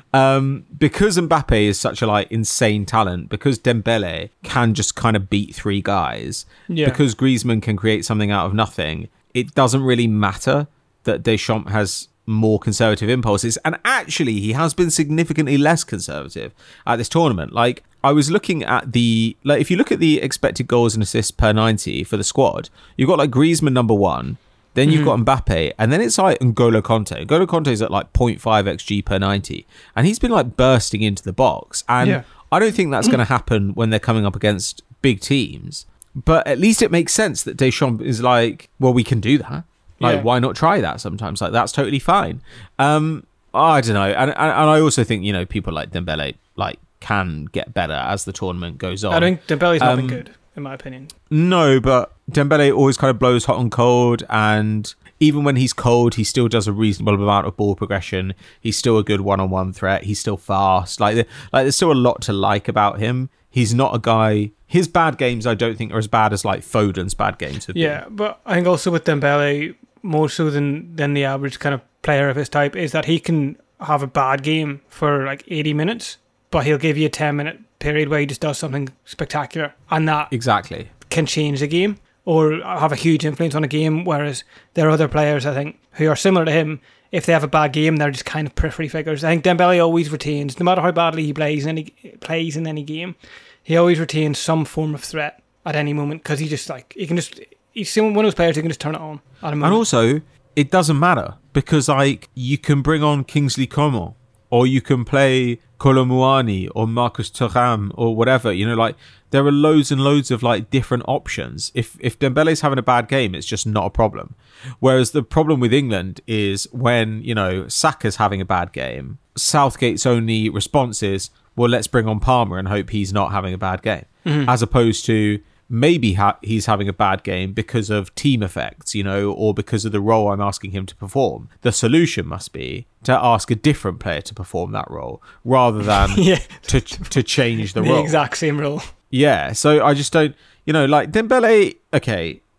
Um, because Mbappe is such a like insane talent, because Dembele can just kind of beat three guys, yeah. because Griezmann can create something out of nothing, it doesn't really matter that Deschamps has more conservative impulses. And actually, he has been significantly less conservative at this tournament. Like, I was looking at the, like, if you look at the expected goals and assists per ninety for the squad, you've got like Griezmann number one, then you've mm-hmm. got Mbappe, and then it's like N'Golo Conte. N'Golo Conte's at like zero point five X G per ninety, and he's been like bursting into the box. And yeah. I don't think that's going to happen when they're coming up against big teams. But at least it makes sense that Deschamps is like, well, we can do that. Like, yeah. why not try that sometimes? Like, that's totally fine. Um, I don't know. And, and and I also think, you know, people like Dembele, like, can get better as the tournament goes on. I think Dembele's not um, been good, in my opinion. No, but Dembele always kind of blows hot and cold. And even when he's cold, he still does a reasonable amount of ball progression. He's still a good one-on-one threat. He's still fast. Like, like there's still a lot to like about him. He's not a guy... His bad games, I don't think, are as bad as like Foden's bad games have yeah, been. But I think also with Dembele, more so than, than the average kind of player of his type, is that he can have a bad game for like eighty minutes, but he'll give you a ten minute period where he just does something spectacular. And that exactly can change the game or have a huge influence on a game. Whereas there are other players, I think, who are similar to him. If they have a bad game, they're just kind of periphery figures. I think Dembele always retains, no matter how badly he plays in any, plays in any game, he always retains some form of threat at any moment, because he just like he can just he's one of those players who can just turn it on at a moment. And also, it doesn't matter, because like you can bring on Kingsley Coman, or you can play Kolo Muani or Marcus Thuram or whatever. You know, like there are loads and loads of like different options. If if Dembele's having a bad game, it's just not a problem. Whereas the problem with England is when, you know, Saka's having a bad game, Southgate's only response is, well, let's bring on Palmer and hope he's not having a bad game. Mm-hmm. As opposed to maybe ha- he's having a bad game because of team effects, you know, or because of the role I'm asking him to perform. The solution must be to ask a different player to perform that role rather than yeah. to to change the, the role. The exact same role. Yeah, so I just don't, you know, like Dembele, okay,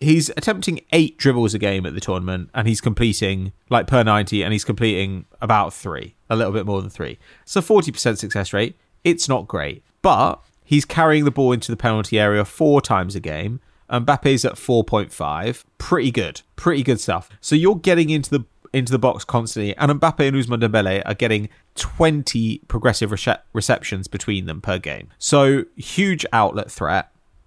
he's attempting eight dribbles a game at the tournament, and he's completing, like, per ninety, and he's completing about three, a little bit more than three. So forty percent success rate. It's not great, but he's carrying the ball into the penalty area four times a game. Mbappe's at four point five. Pretty good. Pretty good stuff. So you're getting into the into the box constantly, and Mbappe and Ousmane Dembele are getting twenty progressive rece- receptions between them per game. So huge outlet threat,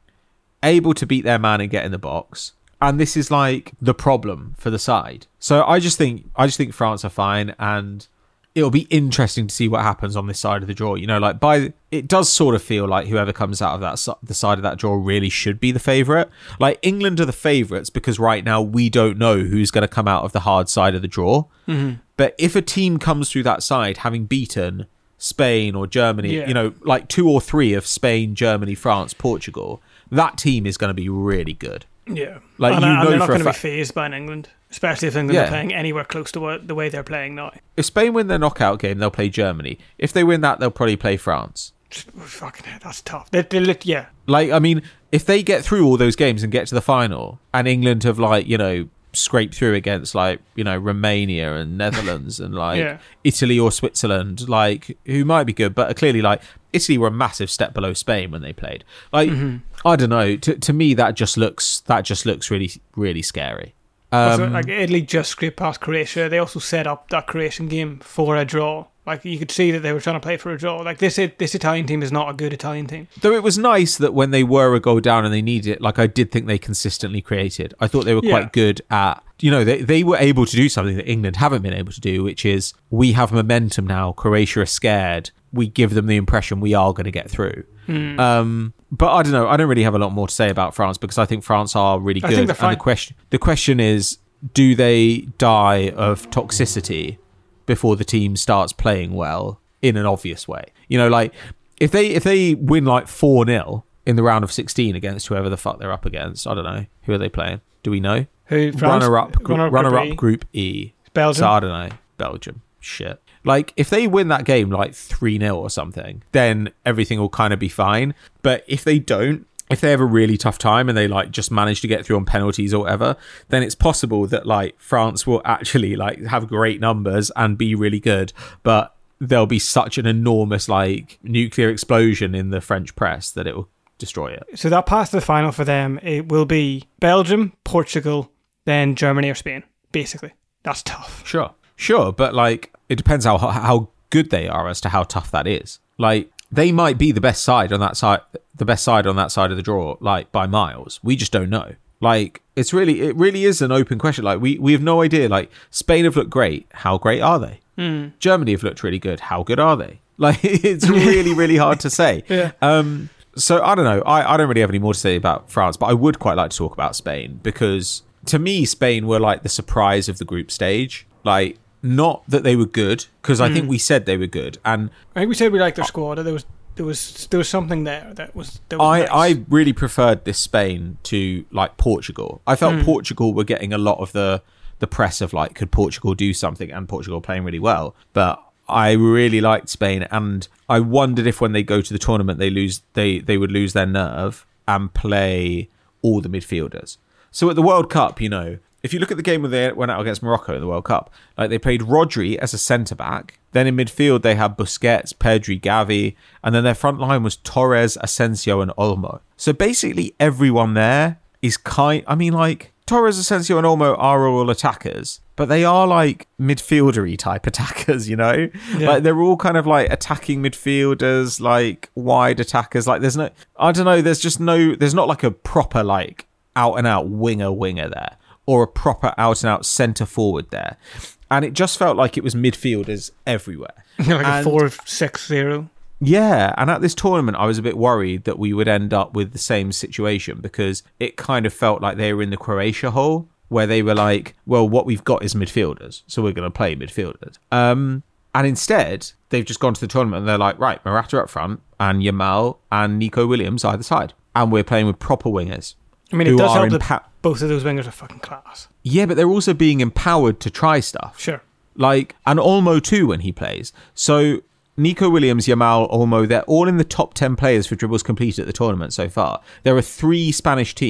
able to beat their man and get in the box. And this is like the problem for the side. So I just think I just think France are fine, and it'll be interesting to see what happens on this side of the draw. You know, like by it does sort of feel like whoever comes out of that the side of that draw really should be the favourite. Like England are the favourites because right now we don't know who's going to come out of the hard side of the draw. Mm-hmm. But if a team comes through that side having beaten Spain or Germany, yeah. you know, like two or three of Spain, Germany, France, Portugal, that team is going to be really good. Yeah, like and, you and know they're not for a going to fa- be phased by England, especially if England Yeah. are playing anywhere close to what, the way they're playing now. If Spain win their knockout game, they'll play Germany. If they win that, they'll probably play France. Fucking hell, that's tough. They, they, yeah, Like, I mean, if they get through all those games and get to the final, and England have, like, you know, scraped through against, like, you know, Romania and Netherlands and, like, Yeah. Italy or Switzerland, like, who might be good, but are clearly, like, Italy were a massive step below Spain when they played. Like, Mm-hmm. I don't know. To to me, that just looks that just looks really, really scary. also, Um, like Italy just scraped past Croatia. They also set up that Croatian game for a draw. Like you could see that they were trying to play for a draw. Like this, this Italian team is not a good Italian team. Though it was nice that when they were a goal down and they needed it, like I did think they consistently created. I thought they were Yeah. quite good at, you know, they, they were able to do something that England haven't been able to do, which is we have momentum now. Croatia are scared. We give them the impression we are going to get through. Hmm. Um, but I don't know. I don't really have a lot more to say about France because I think France are really I good. think they're And fine. the question, the question is, do they die of toxicity before the team starts playing well in an obvious way? You know, like if they if they win like four nil in the round of sixteen against whoever the fuck they're up against, I don't know. Who are they playing? Do we know? Who France? Runner up, gr- Runner-up runner Group up E. Group E. Belgium. So I don't know. Belgium. Shit. Like if they win that game like three nil or something, then everything will kind of be fine. But if they don't, if they have a really tough time and they like just manage to get through on penalties or whatever, then it's possible that like France will actually like have great numbers and be really good, but there'll be such an enormous like nuclear explosion in the French press that it will destroy it. So that path to the final for them, it will be Belgium, Portugal, then Germany or Spain. Basically, that's tough. Sure, sure, but like it depends how how good they are as to how tough that is. Like they might be the best side on that side, the best side on that side of the draw, like by miles. We just don't know. Like it's really, it really is an open question. Like we we have no idea. Like Spain have looked great. How great are they? Mm. Germany have looked really good. How good are they? Like it's really, really hard to say. Yeah. Um. So I don't know. I I don't really have any more to say about France, but I would quite like to talk about Spain because to me, Spain were like the surprise of the group stage. Like. Not that they were good, because I Mm. think we said they were good, and I think we said we liked their squad. There was there was there was something there that was. That was I nice. I really preferred this Spain to like Portugal. I felt Mm. Portugal were getting a lot of the the press of like, could Portugal do something? And Portugal playing really well, but I really liked Spain, and I wondered if when they go to the tournament they lose they they would lose their nerve and play all the midfielders. So at the World Cup, you know. If you look at the game when they went out against Morocco in the World Cup, like they played Rodri as a centre-back. Then in midfield, they had Busquets, Pedri, Gavi. And then their front line was Torres, Asensio and Olmo. So basically everyone there is kind... I mean, like, Torres, Asensio and Olmo are all attackers. But they are, like, midfieldery type attackers, you know? Yeah. Like, they're all kind of, like, attacking midfielders, like, wide attackers. Like, there's no... I don't know, there's just no... There's not, like, a proper, like, out-and-out winger-winger there. Or a proper out-and-out centre-forward there. And it just felt like it was midfielders everywhere. like and, a four six zero. Yeah, and at this tournament, I was a bit worried that we would end up with the same situation because it kind of felt like they were in the Croatia hole, where they were like, well, what we've got is midfielders, so we're going to play midfielders. Um, and instead, they've just gone to the tournament and they're like, right, Morata up front, and Yamal and Nico Williams either side. And we're playing with proper wingers. I mean, it who does are help that empa- both of those wingers are fucking class. Yeah, but they're also being empowered to try stuff. Sure. Like, and Olmo too when he plays. So Nico Williams, Yamal, Olmo, they're all in the top ten players for dribbles completed at the tournament so far. There are three Spanish team,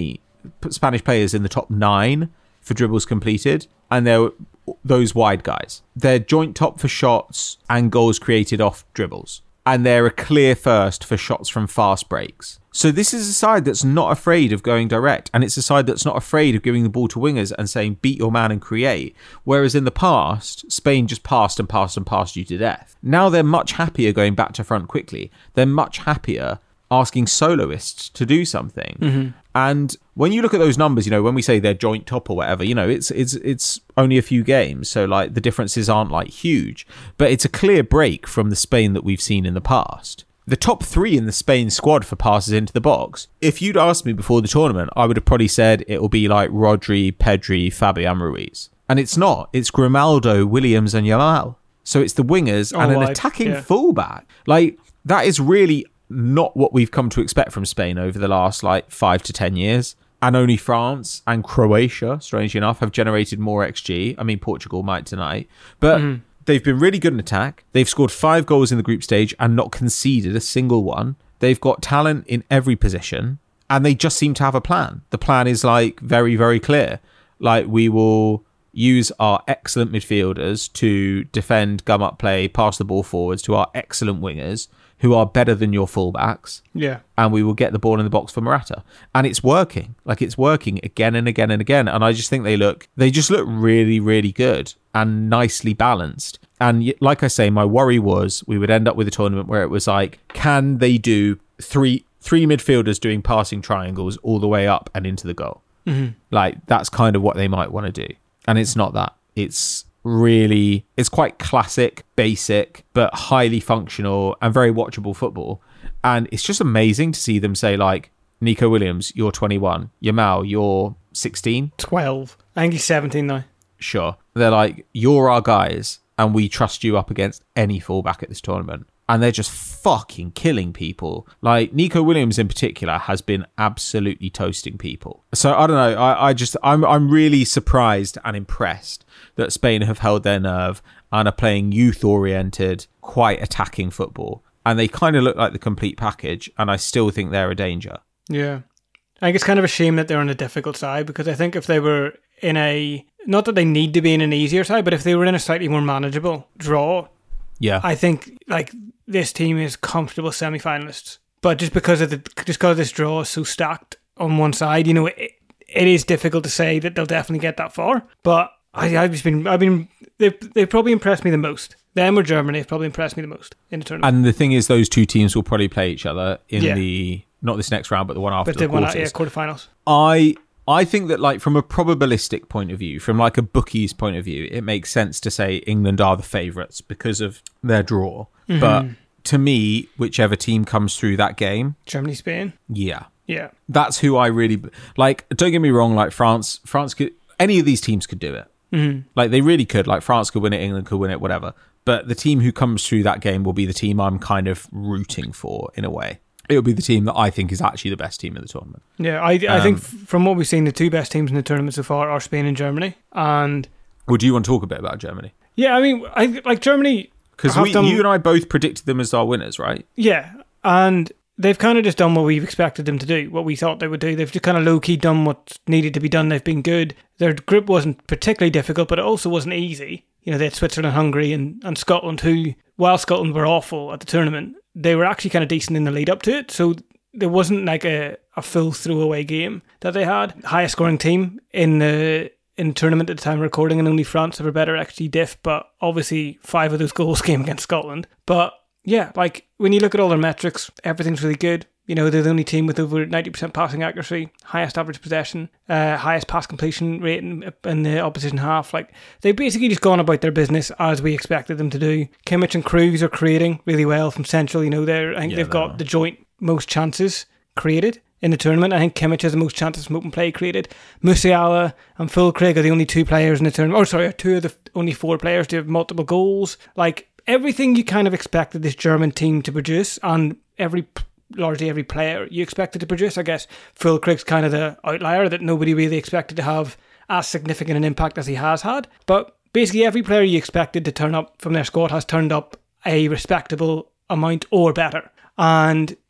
Spanish players in the top nine for dribbles completed, and they're those wide guys. They're joint top for shots and goals created off dribbles, and they're a clear first for shots from fast breaks. So this is a side that's not afraid of going direct, and it's a side that's not afraid of giving the ball to wingers and saying, beat your man and create. Whereas in the past, Spain just passed and passed and passed you to death. Now they're much happier going back to front quickly. They're much happier asking soloists to do something. Mm-hmm. And when you look at those numbers, you know, when we say they're joint top or whatever, you know, it's it's it's only a few games. So, like, the differences aren't, like, huge. But it's a clear break from the Spain that we've seen in the past. The top three in the Spain squad for passes into the box, if you'd asked me before the tournament, I would have probably said it will be like Rodri, Pedri, Fabian Ruiz. And it's not. It's Grimaldo, Williams and Yamal. So it's the wingers oh, and an wide. attacking yeah. fullback. Like, that is really not what we've come to expect from Spain over the last, like, five to ten years. And only France and Croatia, strangely enough, have generated more X G. I mean, Portugal might tonight. But... Mm. They've been really good in attack. They've scored five goals in the group stage and not conceded a single one. They've got talent in every position, and they just seem to have a plan. The plan is, like, very, very clear. Like, we will use our excellent midfielders to defend, gum up play, pass the ball forwards to our excellent wingers, who are better than your fullbacks. Yeah. And we will get the ball in the box for Morata. And it's working. Like, it's working again and again and again. And I just think they look, they just look really, really good and nicely balanced. And like I say, my worry was we would end up with a tournament where it was like, can they do three three midfielders doing passing triangles all the way up and into the goal? Mm-hmm. Like, that's kind of what they might want to do. And it's not that. It's really, it's quite classic, basic, but highly functional and very watchable football. And it's just amazing to see them say, like, Nico Williams, you're twenty-one. Yamal, you're sixteen. twelve. I think he's seventeen now. Sure. They're like, you're our guys, and we trust you up against any fullback at this tournament. And they're just fucking killing people. Like, Nico Williams in particular has been absolutely toasting people. So I don't know. I, I just, I'm, I'm really surprised and impressed that Spain have held their nerve and are playing youth-oriented, quite attacking football. And they kind of look like the complete package. And I still think they're a danger. Yeah. I think it's kind of a shame that they're on a difficult side, because I think if they were in a, not that they need to be in an easier side, but if they were in a slightly more manageable draw, yeah, I think, like, this team is comfortable semi-finalists. But just because of the just because this draw is so stacked on one side, you know, it, it is difficult to say that they'll definitely get that far. But I, I've just been, I've been, they've they've probably impressed me the most. Them or Germany have probably impressed me the most in the tournament. And the thing is, those two teams will probably play each other in yeah. the not this next round, but the one after but the, the quarters. One, yeah, quarterfinals. I. I think that, like, from a probabilistic point of view, from like a bookie's point of view, it makes sense to say England are the favourites because of their draw. Mm-hmm. But to me, whichever team comes through that game, Germany, Spain, yeah, yeah, that's who I really like. Don't get me wrong, like France, France could, any of these teams could do it. Mm-hmm. Like, they really could. Like, France could win it, England could win it, whatever. But the team who comes through that game will be the team I'm kind of rooting for in a way. It'll be the team that I think is actually the best team in the tournament. Yeah, I I um, think from what we've seen, the two best teams in the tournament so far are Spain and Germany. And well, do you want to talk a bit about Germany? Yeah, I mean, I like Germany because you and I both predicted them as our winners, right? Yeah, and they've kind of just done what we've expected them to do, what we thought they would do. They've just kind of low key done what needed to be done. They've been good. Their group wasn't particularly difficult, but it also wasn't easy. You know, they had Switzerland, Hungary, and and Scotland, who, while Scotland were awful at the tournament, they were actually kind of decent in the lead up to it. So there wasn't like a, a full throwaway game that they had. Highest scoring team in the in the tournament at the time of recording, and only France have a better X G diff, but obviously five of those goals came against Scotland. But yeah, like, when you look at all their metrics, everything's really good. You know, they're the only team with over ninety percent passing accuracy, highest average possession, uh, highest pass completion rate in, in the opposition half. Like, they've basically just gone about their business as we expected them to do. Kimmich and Kroos are creating really well from central. You know, they're I think yeah, they've got the joint most chances created in the tournament. I think Kimmich has the most chances from open play created. Musiala and Füllkrug are the only two players in the tournament. Oh, sorry, two of the only four players to have multiple goals. Like, everything you kind of expected this German team to produce, and every largely every player you expected to produce. I guess Füllkrug's kind of the outlier that nobody really expected to have as significant an impact as he has had. But basically every player you expected to turn up from their squad has turned up a respectable amount or better. And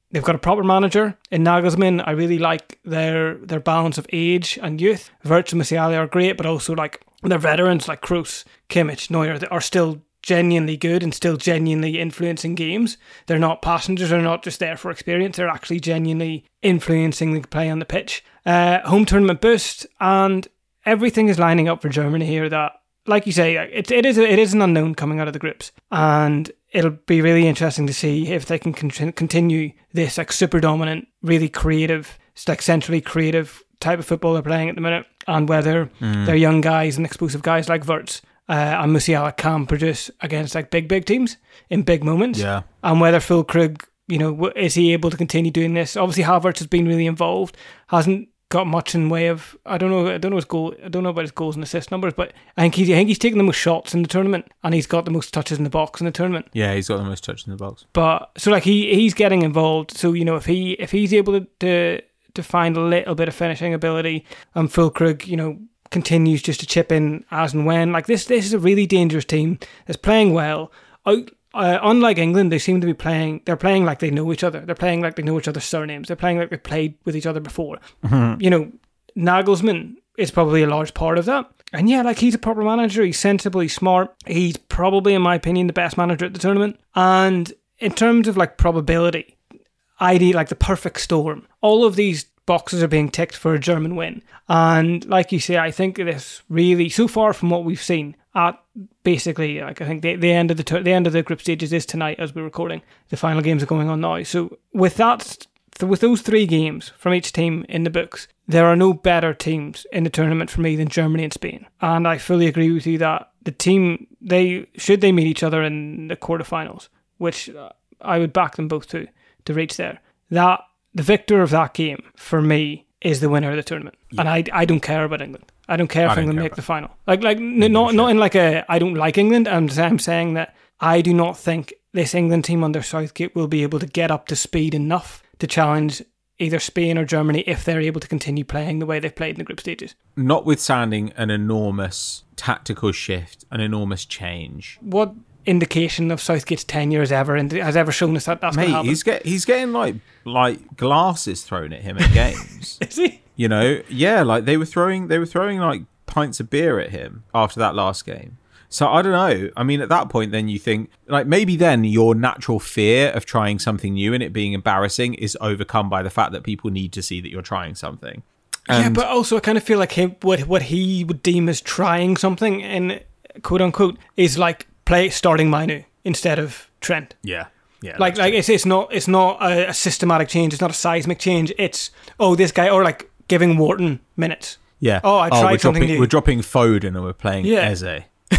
they've got a proper manager in Nagelsmann. I really like their their balance of age and youth. Wirtz and Musiala are great, but also like their veterans like Kroos, Kimmich, Neuer are still genuinely good and still genuinely influencing games. They're not passengers, they're not just there for experience, they're actually genuinely influencing the play on the pitch. Uh, home tournament boost, and everything is lining up for Germany here that, like you say, it, it is it is an unknown coming out of the groups, and it'll be really interesting to see if they can con- continue this like super dominant, really creative, like centrally creative type of football they're playing at the minute, and whether mm. their young guys and explosive guys like Wirtz Uh, and Musiala can produce against like big, big teams in big moments. Yeah. And whether Füllkrug, you know, is he able to continue doing this? Obviously, Havertz has been really involved, hasn't got much in way of. I don't know. I don't know his goal. I don't know about his goals and assist numbers, but I think he's. I think he's taken the most shots in the tournament, and he's got the most touches in the box in the tournament. Yeah, he's got the most touches in the box. But so like he he's getting involved. So you know, if he if he's able to to, to find a little bit of finishing ability, and Füllkrug, you know, continues just to chip in as and when. Like this this is a really dangerous team that's playing well. Out, uh, unlike England, they seem to be playing, they're playing like they know each other. They're playing like they know each other's surnames. They're playing like they've played with each other before. Mm-hmm. You know, Nagelsmann is probably a large part of that. And yeah, like he's a proper manager. He's sensible, he's smart. He's probably, in my opinion, the best manager at the tournament. And in terms of like probability, I D like the perfect storm. All of these boxes are being ticked for a German win. And like you say, I think this really, so far from what we've seen, at basically, like I think the, the end of the ter- the end of the group stages is tonight as we're recording. The final games are going on now. So with that, with those three games from each team in the books, there are no better teams in the tournament for me than Germany and Spain. And I fully agree with you that the team, they should they meet each other in the quarterfinals, which I would back them both to to reach there. That the victor of that game, for me, is the winner of the tournament. Yeah. And I, I don't care about England. I don't care if England make the final. Like, like n- not not in like a, I don't like England. I'm, I'm saying that I do not think this England team under Southgate will be able to get up to speed enough to challenge either Spain or Germany if they're able to continue playing the way they've played in the group stages. Notwithstanding an enormous tactical shift, an enormous change. What indication of Southgate's tenure has ever has ever shown us that that's going to happen? He's get he's getting like like glasses thrown at him at games. Is he? You know, yeah, like they were throwing they were throwing like pints of beer at him after that last game. So I don't know. I mean, at that point, then you think like maybe then your natural fear of trying something new and it being embarrassing is overcome by the fact that people need to see that you're trying something. And yeah, but also I kind of feel like him, what what he would deem as trying something in quote unquote is like play starting Manu instead of Trent. Yeah. Yeah, like like it's it's not it's not a, a systematic change. It's not a seismic change. It's oh this guy or like giving Wharton minutes. Yeah. Oh, I tried oh, we're something dropping, new. We're dropping Foden and we're playing yeah. Eze.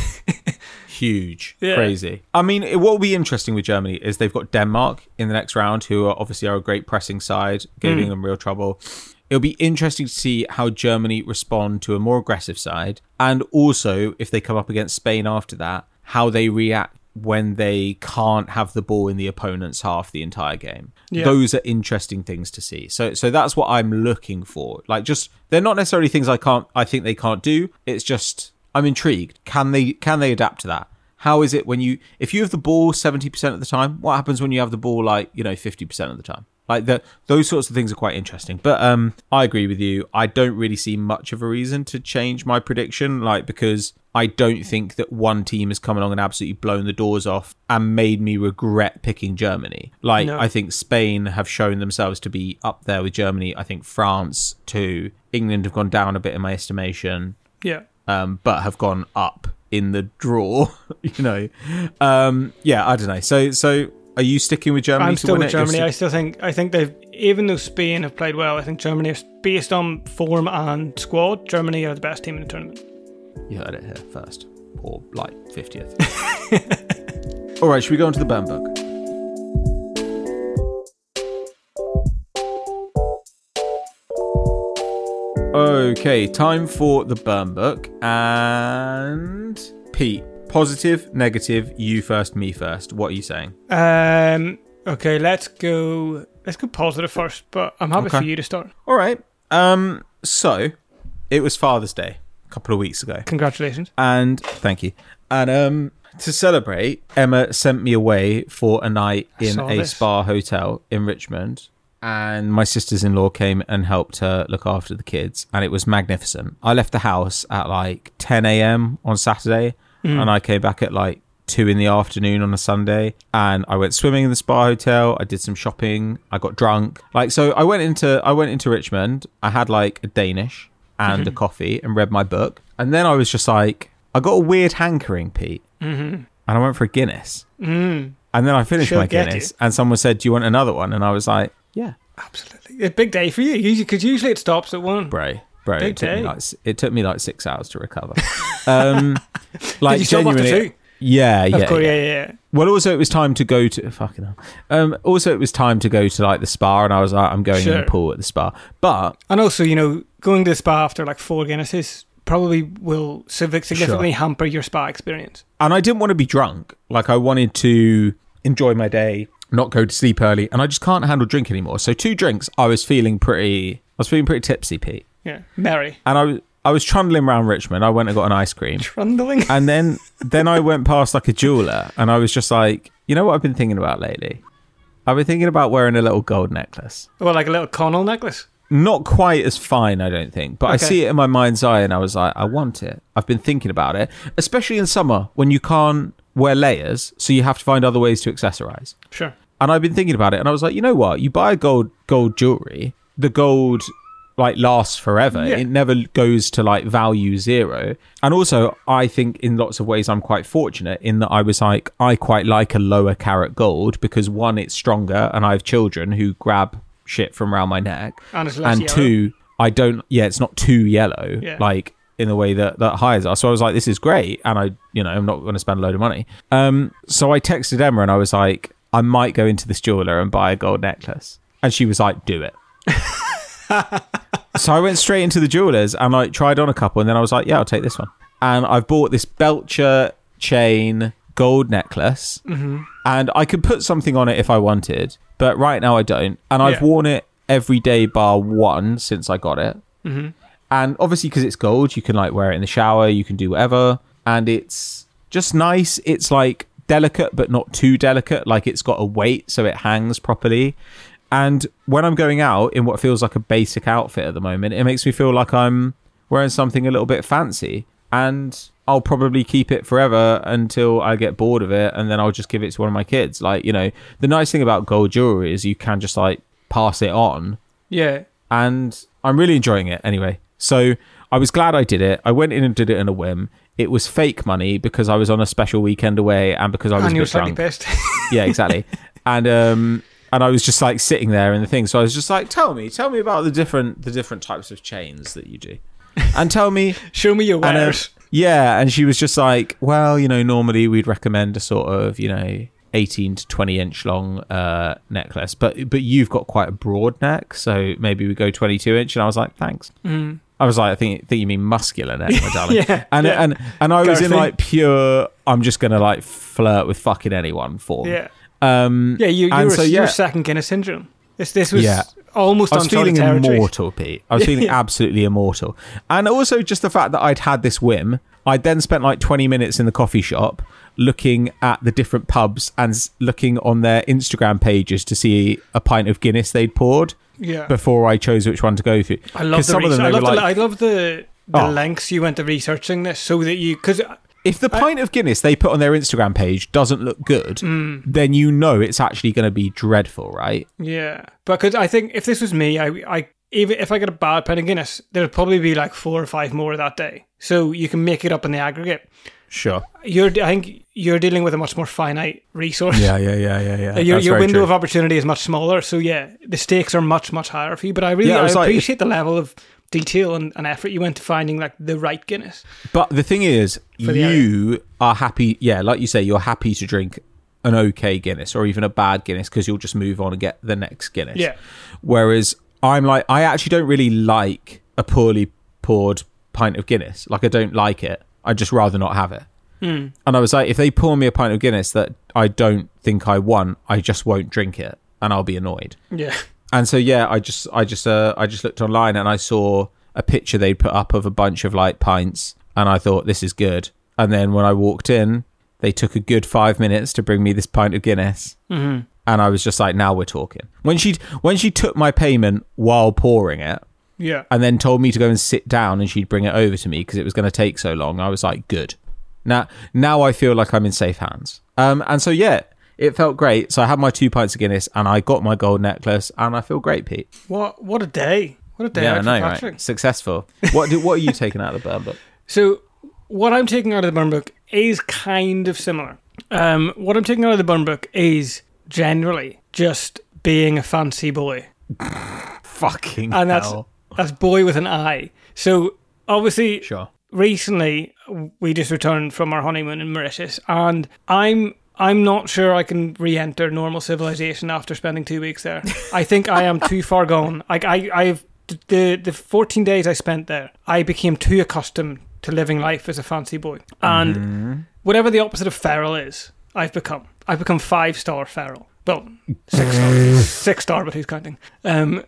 Huge, yeah. Crazy. I mean, it, what will be interesting with Germany is they've got Denmark in the next round, who are obviously are a great pressing side, giving mm. them real trouble. It'll be interesting to see how Germany respond to a more aggressive side, and also if they come up against Spain after that, how they react when they can't have the ball in the opponent's half the entire game. Yeah. Those are interesting things to see. So so that's what I'm looking for. Like just they're not necessarily things I can't I think they can't do. It's just I'm intrigued. Can they can they adapt to that? How is it when you if you have the ball seventy percent of the time, what happens when you have the ball like, you know, fifty percent of the time? Like that, those sorts of things are quite interesting. But um, I agree with you. I don't really see much of a reason to change my prediction, like because I don't think that one team has come along and absolutely blown the doors off and made me regret picking Germany. Like no. I think Spain have shown themselves to be up there with Germany. I think France too. England have gone down a bit in my estimation. Yeah. Um, but have gone up in the draw. you know. Um, yeah, I don't know. So so. Are you sticking with Germany? I'm to still win with it? Germany. St- I still think I think they've even though Spain have played well, I think Germany, based on form and squad, Germany are the best team in the tournament. You heard it here first, or like fiftieth. All right, should we go on to the burn book? Okay, time for the burn book, and Pete. Positive, negative, you first, me first. What are you saying? Um. Okay, let's go. Let's go positive first. But I'm happy okay. for you to start. All right. Um. So, it was Father's Day a couple of weeks ago. Congratulations. And thank you. And um, to celebrate, Emma sent me away for a night in a this. spa hotel in Richmond. And my sisters-in-law came and helped her look after the kids. And it was magnificent. I left the house at like ten a.m. on Saturday. Mm. And I came back at like two in the afternoon on a Sunday. And I went swimming in the spa hotel. I did some shopping. I got drunk. Like, so I went into I went into Richmond. I had like a Danish and mm-hmm. a coffee and read my book. And then I was just like, I got a weird hankering, Pete. Mm-hmm. And I went for a Guinness. Mm. And then I finished She'll my Guinness. You. And someone said, do you want another one? And I was like, yeah. Absolutely. A big day for you. Because usually it stops at one. Bro, bro. Big it, took day. Me like, it took me like six hours to recover. Um, like, Did you stop after genuinely. two? Yeah, yeah, of course, yeah. yeah, yeah. Well, also it was time to go to fucking hell. Um, also it was time to go to like the spa, and I was like, I'm going Sure. in the pool at the spa. But and also, you know, going to the spa after like four Guinnesses probably will significantly Sure. hamper your spa experience. And I didn't want to be drunk. Like I wanted to enjoy my day, not go to sleep early, and I just can't handle drink anymore. So two drinks, I was feeling pretty. I was feeling pretty tipsy, Pete. Yeah, merry. And I was. I was trundling around Richmond. I went and got an ice cream. Trundling? And then then I went past like a jeweler and I was just like, you know what I've been thinking about lately? I've been thinking about wearing a little gold necklace. Well, like a little Connell necklace? Not quite as fine, I don't think. But Okay. I see it in my mind's eye and I was like, I want it. I've been thinking about it. Especially in summer when you can't wear layers. So you have to find other ways to accessorize. Sure. And I've been thinking about it and I was like, you know what? You buy gold gold jewelry. The gold... like lasts forever. Yeah. It never goes to like value zero. And also I think in lots of ways I'm quite fortunate in that I was like, I quite like a lower carat gold because one, it's stronger and I have children who grab shit from around my neck. And it's less And yellow. two, I don't, yeah, it's not too yellow, Yeah. like in the way that, that highs are. So I was like, this is great. And I, you know, I'm not going to spend a load of money. Um, so I texted Emma and I was like, I might go into this jeweler and buy a gold necklace. And she was like, do it. So I went straight into the jewelers and like tried on a couple and then I was like, yeah, I'll take this one. And I've bought this Belcher chain gold necklace mm-hmm. and I could put something on it if I wanted, but right now I don't. And I've Yeah. worn it every day bar one since I got it. Mm-hmm. And obviously because it's gold, you can like wear it in the shower, you can do whatever. And it's just nice. It's like delicate, but not too delicate. Like it's got a weight so it hangs properly. And when I'm going out in what feels like a basic outfit at the moment, it makes me feel like I'm wearing something a little bit fancy. And I'll probably keep it forever until I get bored of it. And then I'll just give it to one of my kids. Like, you know, the nice thing about gold jewelry is you can just like pass it on. Yeah. And I'm really enjoying it anyway. So I was glad I did it. I went in and did it in a whim. It was fake money because I was on a special weekend away and because I was And a you were bit slightly drunk. pissed. Yeah, exactly. And um and I was just like sitting there in the thing. So I was just like, tell me, tell me about the different the different types of chains that you do. And tell me Show me your and, uh, wares. yeah, and she was just like, well, you know, normally we'd recommend a sort of, you know, eighteen to twenty inch long uh, necklace, but but you've got quite a broad neck, so maybe we go twenty-two inch. And I was like, thanks. Mm. I was like, I think think you mean muscular neck, my darling. Yeah, and yeah. and and I was in Girthy. like pure. I'm just gonna like flirt with fucking anyone form. Yeah. Um. Yeah, you, you, and were, so, you yeah. were second Guinness syndrome. This this was Yeah. almost I was uncharted feeling territories. immortal, Pete. I was feeling Yeah. absolutely immortal. And also just the fact that I'd had this whim. I then spent like twenty minutes in the coffee shop looking at the different pubs and s- looking on their Instagram pages to see a pint of Guinness they'd poured Yeah. before I chose which one to go through. I love the some of them, research. I they love were the, like, I love the the Oh. lengths you went to researching this so that you because if the pint of Guinness they put on their Instagram page doesn't look good, Mm. then you know it's actually going to be dreadful, right? yeah, because I think if this was me, I I even if I get a bad pint of Guinness, there'd probably be like four or five more that day. So you can make it up in the aggregate. Sure. You're I think you're dealing with a much more finite resource. Yeah, yeah, yeah, yeah, yeah. Uh, your That's your very window true. of opportunity is much smaller, so yeah, the stakes are much much higher for you. But I really Yeah, it I was like- appreciate the level of detail and, and effort you went to finding like the right Guinness. But the thing is, For the you are happy. Yeah, like you say, you're happy to drink an okay Guinness or even a bad Guinness because you'll just move on and get the next Guinness. Yeah. Whereas I'm like, I actually don't really like a poorly poured pint of Guinness. Like, I don't like it. I'd just rather not have it. Mm. And I was like, if they pour me a pint of Guinness that I don't think I want, I just won't drink it and I'll be annoyed. Yeah. And so yeah, I just I just uh, I just looked online and I saw a picture they'd put up of a bunch of like pints and I thought this is good. And then when I walked in, They took a good five minutes to bring me this pint of Guinness. Mm-hmm. And I was just like, now we're talking. When she when she took my payment while pouring it, yeah, and then told me to go and sit down and she'd bring it over to me because it was going to take so long, I was like, good. Now, now I feel like I'm in safe hands. Um, and so, yeah, it felt great. So I had my two pints of Guinness and I got my gold necklace and I feel great, Pete. What what a day. What a day yeah, out I know, for Patrick. Right? Successful. What, do, what are you taking out of the burn book? So what I'm taking out of the burn book is kind of similar. Um, what I'm taking out of the burn book is generally just being a fancy boy. Fucking and that's hell. That's boy with an I. So obviously, sure. Recently we just returned from our honeymoon in Mauritius, and I'm I'm not sure I can re-enter normal civilization after spending two weeks there. I think I am too far gone. Like I I've the the fourteen days I spent there, I became too accustomed to living life as a fancy boy, and mm-hmm. whatever the opposite of feral is, I've become. I've become five star feral. Well, six star, six star, but who's counting? Um,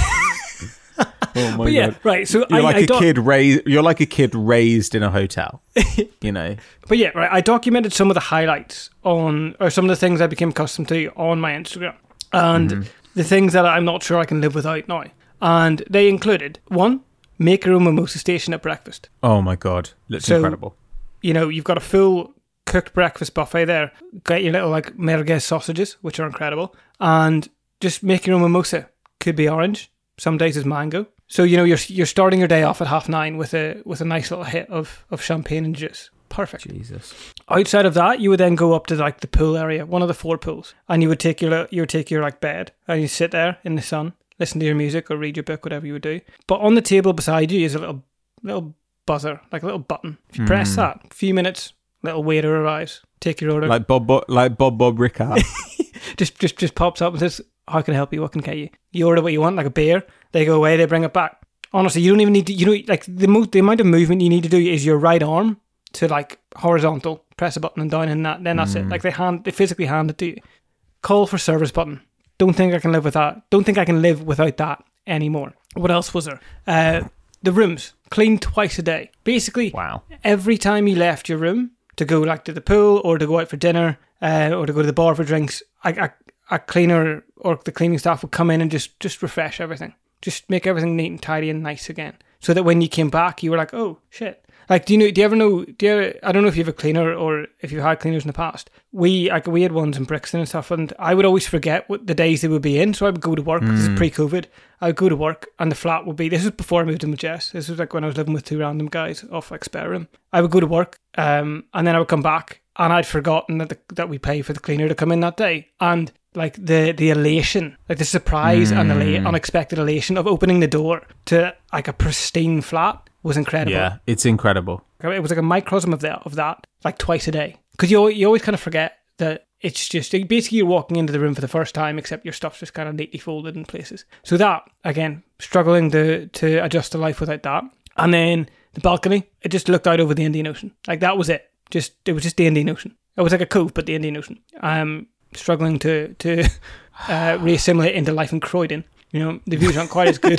Oh my but yeah, God. right. So you're I, like I a doc- kid raised. You're like a kid raised in a hotel. You know. But yeah, right. I documented some of the highlights on, or some of the things I became accustomed to on my Instagram, and mm-hmm. the things that I'm not sure I can live without now. And they included one, make your own mimosa station at breakfast. Oh my God, looks so, incredible. You know, you've got a full cooked breakfast buffet there. Get your little like merguez sausages, which are incredible, and just make your own mimosa. Could be orange. Some days is mango. So, you know, you're you're starting your day off at half nine with a with a nice little hit of, of champagne and juice. Perfect. Jesus. Outside of that, you would then go up to like the pool area, one of the four pools, and you would take your you would take your like bed and you sit there in the sun, listen to your music or read your book, whatever you would do. But on the table beside you is a little little buzzer, like a little button. If you mm. press that, a few minutes, little waiter arrives, take your order. Like Bob, Bob like Bob Bob Rickard. just just just pops up and says, how can I help you? What can I get you? You order what you want, like a beer. They go away, they bring it back. Honestly, you don't even need to, you know, like the mo- the amount of movement you need to do is your right arm to like horizontal, press a button and down and that, then that's mm. it. Like they hand, they physically hand it to you. Call for service button. Don't think I can live with that. Don't think I can live without that anymore. What else was there? Uh, the rooms, cleaned twice a day. Basically, wow. Every time you left your room to go like to the pool or to go out for dinner uh, or to go to the bar for drinks, I, I a cleaner or the cleaning staff would come in and just, just refresh everything. Just make everything neat and tidy and nice again. So that when you came back, you were like, oh, shit. Like, do you know, do you ever know, do you ever, I don't know if you have a cleaner or if you've had cleaners in the past. We, like, we had ones in Brixton and stuff, and I would always forget what the days they would be in. So I would go to work, mm. this is pre-COVID, I would go to work and the flat would be, this was before I moved in with Jess. This was like when I was living with two random guys off like spare room. I would go to work um, and then I would come back and I'd forgotten that the, that we pay for the cleaner to come in that day. And like the the elation, like the surprise mm. and the unexpected elation of opening the door to like a pristine flat was incredible. Yeah, it's incredible. It was like a microcosm of that, of that, like twice a day. Because you you always kind of forget that it's just basically you're walking into the room for the first time, except your stuff's just kind of neatly folded in places. So that again, struggling to to adjust to life without that. And then the balcony, it just looked out over the Indian Ocean. Like that was it. Just it was just the Indian Ocean. It was like a cove, but the Indian Ocean. Um. Struggling to to uh, reassimilate into life in Croydon. You know, the views aren't quite as good.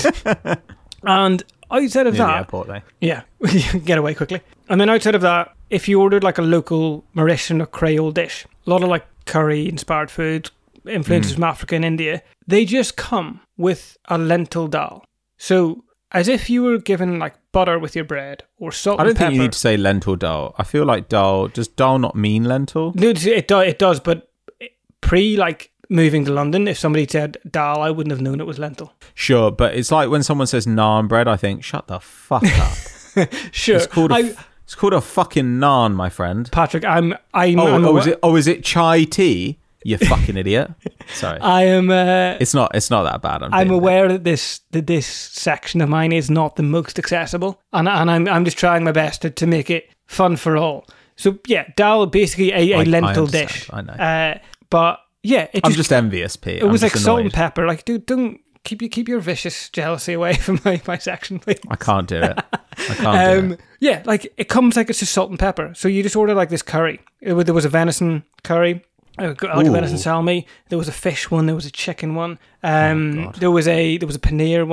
And outside of Near that, the airport, though. Yeah, get away quickly. And then outside of that, if you ordered like a local Mauritian or Creole dish, a lot of like curry inspired food, influences mm. from Africa and India, they just come with a lentil dal. So as if you were given like butter with your bread or salt. I don't and pepper. think you need to say lentil dal. I feel like dal. Does dal not mean lentil? No, it, it does. It does, but. Pre like moving to London, if somebody said dal, I wouldn't have known it was lentil. Sure, but it's like when someone says naan bread, I think, shut the fuck up. Sure, it's called a, I, it's called a fucking naan, my friend. Patrick, I'm I'm. Oh, I'm oh awa- is it? Oh, is it chai tea? You fucking idiot. Sorry, I am. Uh, it's not. It's not that bad. I'm, I'm aware that this that this section of mine is not the most accessible, and and I'm I'm just trying my best to, to make it fun for all. So yeah, dal basically a, a I, lentil I dish. I know, uh, but. Yeah, it just, I'm just envious, Pete. It was I'm like just salt annoyed. and pepper. Like, dude, don't keep you keep your vicious jealousy away from my, my section, please. I can't do it. I can't um, do it. Yeah, like it comes like it's just salt and pepper. So you just order like this curry. It, there was a venison curry, like a venison salmi. There was a fish one. There was a chicken one. Um, oh, there was a there was a paneer one,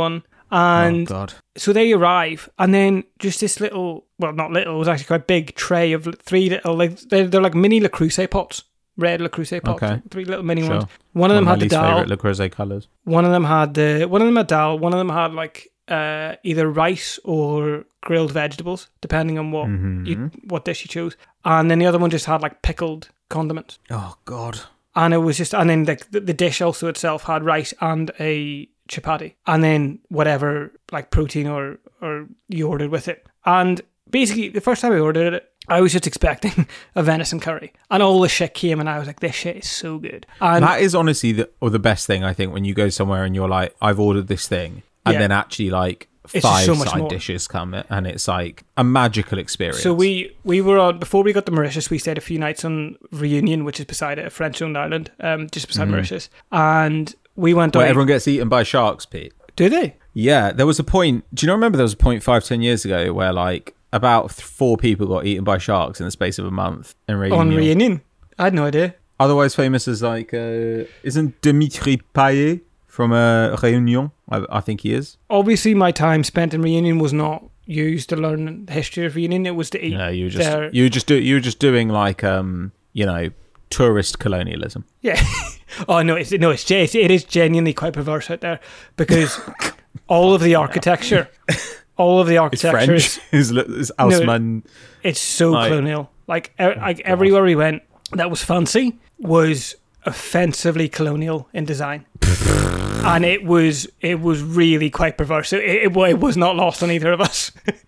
And oh, God. So they arrive, and then just this little, well, not little, it was actually quite a big tray of three little, like, they're, they're like mini Le Creuset pots, red Le Creuset pots, okay. three little mini sure. ones. One of one them of had the least dal. Favorite Le Creuset colours. One of them had the, one of them had dal, one of them had like uh, either rice or grilled vegetables, depending on what mm-hmm. you, what dish you chose. And then the other one just had like pickled condiments. Oh, God. And it was just, and then like the, the dish also itself had rice and a chapati, and then whatever like protein or or you ordered with it. And basically the first time I ordered it, I was just expecting a venison curry, and all the shit came, and I was like, this shit is so good. And that is honestly the, or the best thing, I think, when you go somewhere and you're like, I've ordered this thing, and yeah. then actually like It's five so much side more. dishes come, and it's like a magical experience. So we we were on, before we got to Mauritius, we stayed a few nights on Reunion, which is beside it, a French-owned island, um, just beside mm. Mauritius, and we went. Where out. everyone gets eaten by sharks, Pete. Do they? Yeah, there was a point. Do you not remember there was a point five, ten years ago where like about four people got eaten by sharks in the space of a month in Reunion? On Reunion, I had no idea. Otherwise famous as like, uh, isn't Dimitri Payet from uh, Réunion? I, I think he is. Obviously, my time spent in Reunion was not used to learn the history of Reunion. It was to eat. No, you were just their... you were just do you were just doing like um you know tourist colonialism. Yeah. Oh no, it's no, it's it is genuinely quite perverse out there, because all of the architecture, all of the architecture it's French. is, is Haussmann. No, it's so like, colonial. Like oh, like everywhere we went that was fancy was offensively colonial in design. And it was it was really quite perverse. It, it, it was not lost on either of us.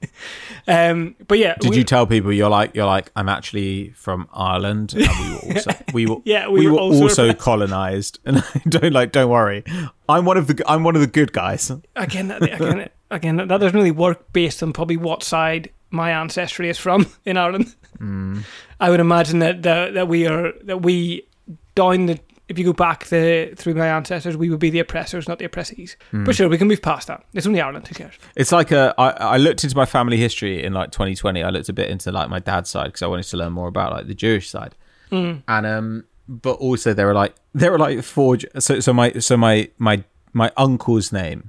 um, but yeah, did we, you tell people you're like you're like I'm actually from Ireland, and we were also we were yeah we, we were, were also, also colonized, and don't like don't worry, I'm one of the I'm one of the good guys. Again, again, again, that doesn't really work based on probably what side my ancestry is from in Ireland. Mm. I would imagine that that, that we are that we down the. If you go back the through my ancestors, we would be the oppressors, not the oppressees. Mm. But sure, we can move past that. It's only Ireland, who cares? It's like a, I, I looked into my family history in like twenty twenty. I looked a bit into like my dad's side because I wanted to learn more about like the Jewish side. Mm. And um, but also there were like there were like four. So so my so my my my uncle's name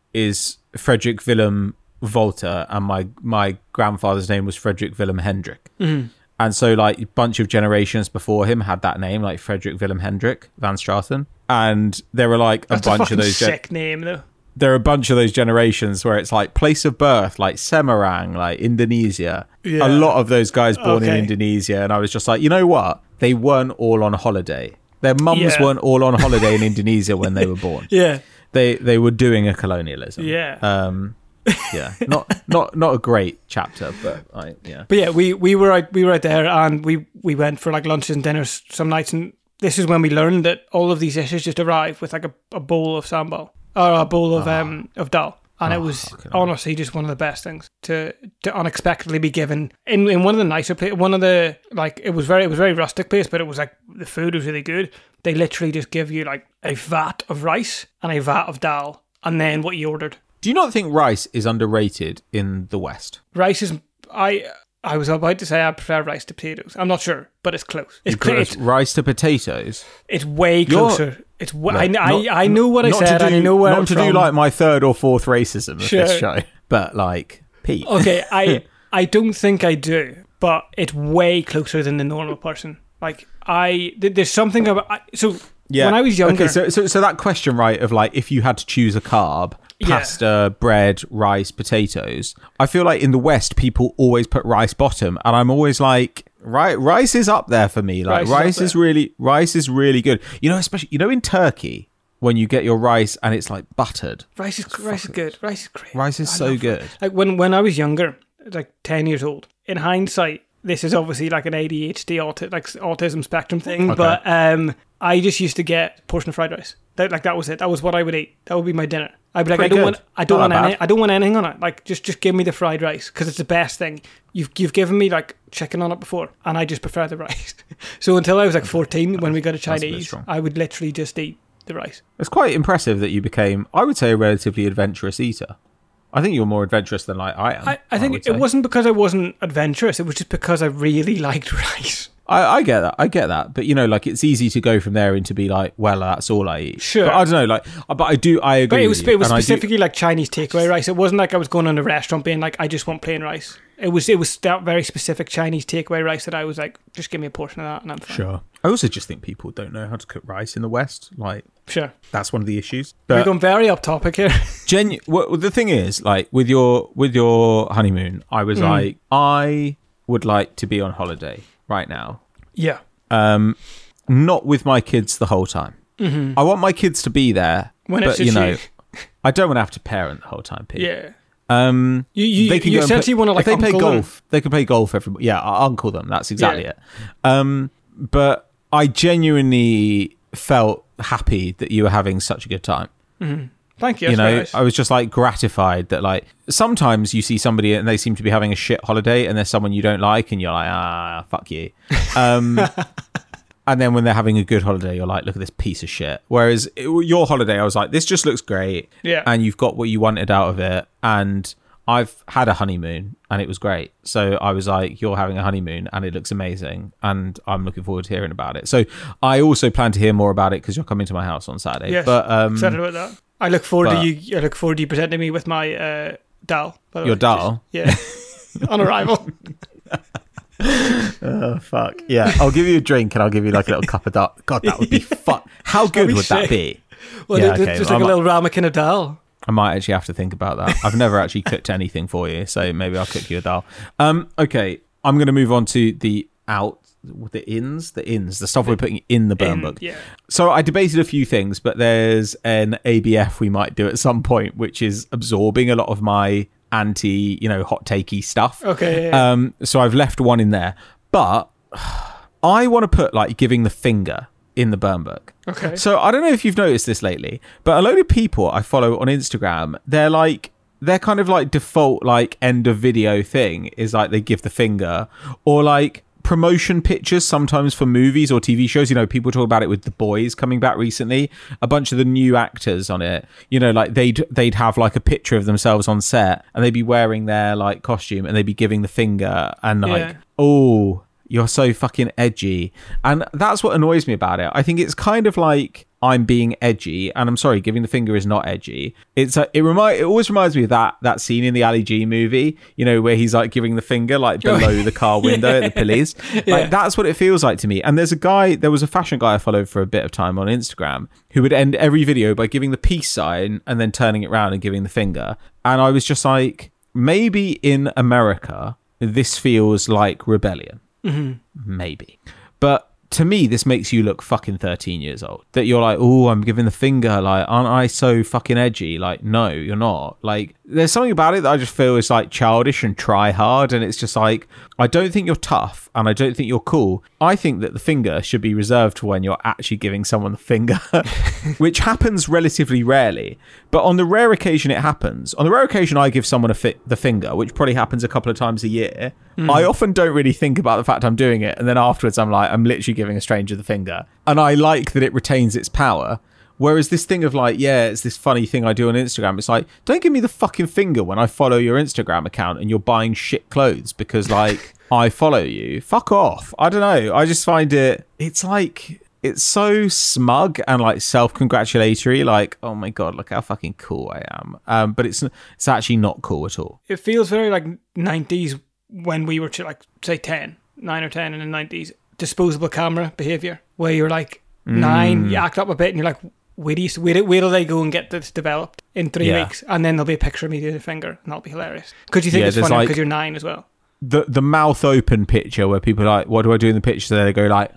is Frederick Willem Volta, and my my grandfather's name was Frederick Willem Hendrik. Mm. And so, like, a bunch of generations before him had that name, like Frederick Willem Hendrik van Straten. And there were, like, a That's bunch a of those... sick gen- name, though. There are a bunch of those generations where it's, like, place of birth, like Semarang, like Indonesia. Yeah. A lot of those guys born okay. in Indonesia. And I was just like, you know what? They weren't all on holiday. Their mums yeah. weren't all on holiday in Indonesia when they were born. Yeah. They they were doing a colonialism. Yeah. Um... yeah, not not not a great chapter, but I yeah. But yeah, we we were out we were out there, and we we went for like lunches and dinners some nights, and this is when we learned that all of these dishes just arrive with like a, a bowl of sambal or a bowl of oh. um of dal, and oh, it was okay. honestly just one of the best things to to unexpectedly be given in in one of the nicer places. One of the like it was very it was very rustic place, but it was like the food was really good. They literally just give you like a vat of rice and a vat of dal, and then what you ordered. Do you not think rice is underrated in the West? Rice is... I I was about to say I prefer rice to potatoes. I'm not sure, but it's close. It's, cl- it's rice to potatoes? It's way closer. You're, it's w- look, I, not, I, I know what I said, do, and I know where Not I'm to from. do like my third or fourth racism of sure. this show, but like, Pete. Okay, I, I don't think I do, but it's way closer than the normal person. Like, I... There's something about... I, so, yeah. when I was younger... Okay, so, so, so that question, right, of like, if you had to choose a carb... pasta, yeah. bread, rice, potatoes. I feel like in the West, people always put rice bottom, and I'm always like, right, rice is up there for me. Like rice, rice is, is really, rice is really good. You know, especially you know in Turkey when you get your rice and it's like buttered. Rice is rice is good. Rice is great. Rice is I so good. It. Like when when I was younger, like ten years old. In hindsight, this is obviously like an A D H D auti- like autism spectrum thing, okay. but um, I just used to get a portion of fried rice. That, like that was it. That was what I would eat. That would be my dinner. I'd be like, Pretty I don't good. want, I don't Not want any, I don't want anything on it. Like, just, just give me the fried rice because it's the best thing. You've, you've given me like chicken on it before, and I just prefer the rice. So until I was like fourteen, when we got a Chinese, a I would literally just eat the rice. It's quite impressive that you became, I would say, a relatively adventurous eater. I think you're more adventurous than like I am. I, I think I it wasn't because I wasn't adventurous. It was just because I really liked rice. I, I get that. I get that. But, you know, like, it's easy to go from there into be like, well, that's all I eat. Sure. But I don't know, like, but I do, I agree But it was, with you, it was and I do- specifically like Chinese takeaway rice. It wasn't like I was going in a restaurant being like, I just want plain rice. It was it was that very specific Chinese takeaway rice that I was like, just give me a portion of that and I'm fine. Sure. I also just think people don't know how to cook rice in the West. Like, Sure. that's one of the issues. We're But going very up topic here. genu- well, the thing is, like, with your with your honeymoon, I was Mm. like, I would like to be on holiday right now. Yeah. Um, not with my kids the whole time. Mm-hmm. I want my kids to be there, When but it's you just know, you. I don't want to have to parent the whole time. Pete. Yeah. Um, You, you, they can you go and essentially play, want to like if they play uncle them. golf. They can play golf every. Yeah, I'll uncle them. That's exactly Yeah. it. Um, but I genuinely felt happy that you were having such a good time. Mm-hmm. Thank you. You That's know, very nice. I was just like gratified that like sometimes you see somebody and they seem to be having a shit holiday, and there's someone you don't like, and you're like, ah, fuck you. Um, and then when they're having a good holiday, you're like, look at this piece of shit. Whereas it, your holiday, I was like, this just looks great. Yeah. And you've got what you wanted out of it. And I've had a honeymoon and it was great. So I was like, you're having a honeymoon and it looks amazing. And I'm looking forward to hearing about it. So I also plan to hear more about it because you're coming to my house on Saturday. Yes, But um, excited about that. I look forward but- to you. I look forward to you presenting me with my uh, dal. by the Your way. dal? Just- yeah. On arrival. Oh, fuck. Yeah, I'll give you a drink and I'll give you like a little cup of dark. God, that would be fun. How good be would that sick. be? Well, Yeah, yeah, okay, just well, like a I little ramekin of dal. I might actually have to think about that. I've never actually cooked anything for you, so maybe I'll cook you a dal. Um, okay, I'm going to move on to the out, the ins, the ins, the stuff we're putting in the burn In- book. Yeah. So I debated a few things, but there's an A B F we might do at some point, which is absorbing a lot of my anti, you know, hot takey stuff. Okay. Yeah, yeah. Um, so I've left one in there, but I want to put like giving the finger in the burn book. Okay. So I don't know if you've noticed this lately, but a load of people I follow on Instagram, they're like, they're kind of like default like end of video thing is like they give the finger, or like promotion pictures sometimes for movies or T V shows. You know, people talk about it with The Boys coming back recently. A bunch of the new actors on it, you know, like they'd they'd have like a picture of themselves on set and they'd be wearing their like costume and they'd be giving the finger and like, Yeah. oh, you're so fucking edgy. And that's what annoys me about it. I think it's kind of like I'm being edgy, and I'm sorry, giving the finger is not edgy. It's a, it remind it always reminds me of that that scene in the Ali G movie, you know, where he's like giving the finger like below the car window at the police. Yeah. Like that's what it feels like to me. And there's a guy, there was a fashion guy I followed for a bit of time on Instagram who would end every video by giving the peace sign and then turning it around and giving the finger. And I was just like, maybe in America this feels like rebellion. Mm-hmm. Maybe. But to me, this makes you look fucking thirteen years old. That you're like, oh, I'm giving the finger. Like, aren't I so fucking edgy? Like, no, you're not. Like, there's something about it that I just feel is like childish and try hard. And it's just like, I don't think you're tough and I don't think you're cool. I think that the finger should be reserved for when you're actually giving someone the finger, which happens relatively rarely. But on the rare occasion it happens, on the rare occasion I give someone a fi- the finger, which probably happens a couple of times a year, mm. I often don't really think about the fact I'm doing it. And then afterwards I'm like, I'm literally giving a stranger the finger. And I like that it retains its power. Whereas this thing of like, yeah, it's this funny thing I do on Instagram. It's like, don't give me the fucking finger when I follow your Instagram account and you're buying shit clothes because like I follow you. Fuck off. I don't know. I just find it, it's like, it's so smug and like self-congratulatory. Like, oh my God, look how fucking cool I am. Um, but it's it's actually not cool at all. It feels very like nineties when we were to like, say ten, nine or ten in the nineties, disposable camera behavior where you're like nine, Mm. you act up a bit and you're like, Wait, do you, wait, wait till they go and get this developed in three Yeah. weeks, and then there'll be a picture of me doing a finger, and that'll be hilarious. Because you think Yeah, it's there's funny like- because you're nine as well. The the mouth open picture where people are like, what do I do in the picture? So they go like,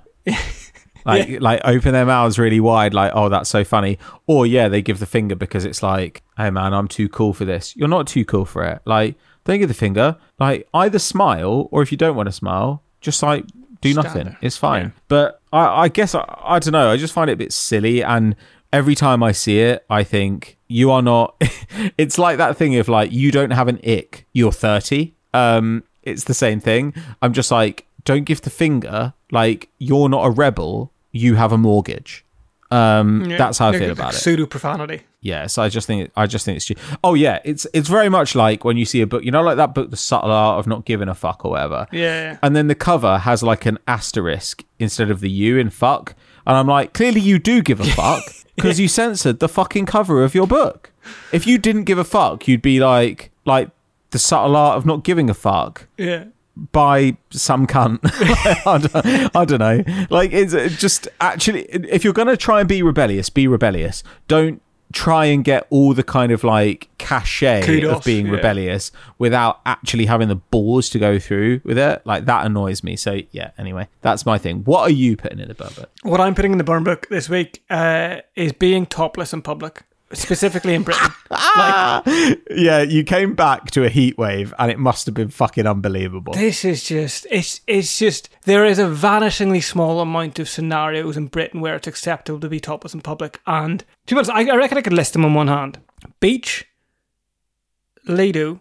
like, Yeah. like open their mouths really wide, like, oh, that's so funny. Or yeah, they give the finger because it's like, hey man, I'm too cool for this. You're not too cool for it. Like, don't give the finger. Like, either smile, or if you don't want to smile, just like do Stand nothing. there. It's fine. Yeah. But I, I guess I, I don't know. I just find it a bit silly, and every time I see it, I think you are not. It's like that thing of like, you don't have an ick. You're thirty. Um, it's the same thing. I'm just like, don't give the finger. Like, you're not a rebel. You have a mortgage. Um, Yeah, that's how I like- feel like about it. Pseudo profanity. Yeah, so I just think I just think it's stupid. Oh yeah, it's it's very much like when you see a book, you know, like that book, The Subtle Art of Not Giving a Fuck or whatever. Yeah. And then the cover has like an asterisk instead of the U in fuck, and I'm like, clearly you do give a fuck because you censored the fucking cover of your book. If you didn't give a fuck, you'd be like like The Subtle Art of Not Giving a Fuck. Yeah. By some cunt. I, don't, I don't know. Like, it's just actually, if you're going to try and be rebellious, be rebellious. Don't try and get all the kind of like cachet Kudos, of being yeah. rebellious without actually having the balls to go through with it. Like, that annoys me. So, yeah, anyway, that's my thing. What are you putting in the burn book? What I'm putting in the burn book this week uh, is being topless in public, specifically in Britain. Like, Yeah, you came back to a heat wave and it must have been fucking unbelievable. this is just, it's it's just, there is a vanishingly small amount of scenarios in Britain where it's acceptable to be topless in public. And to be honest, I, I reckon I could list them on one hand. Beach, Lido,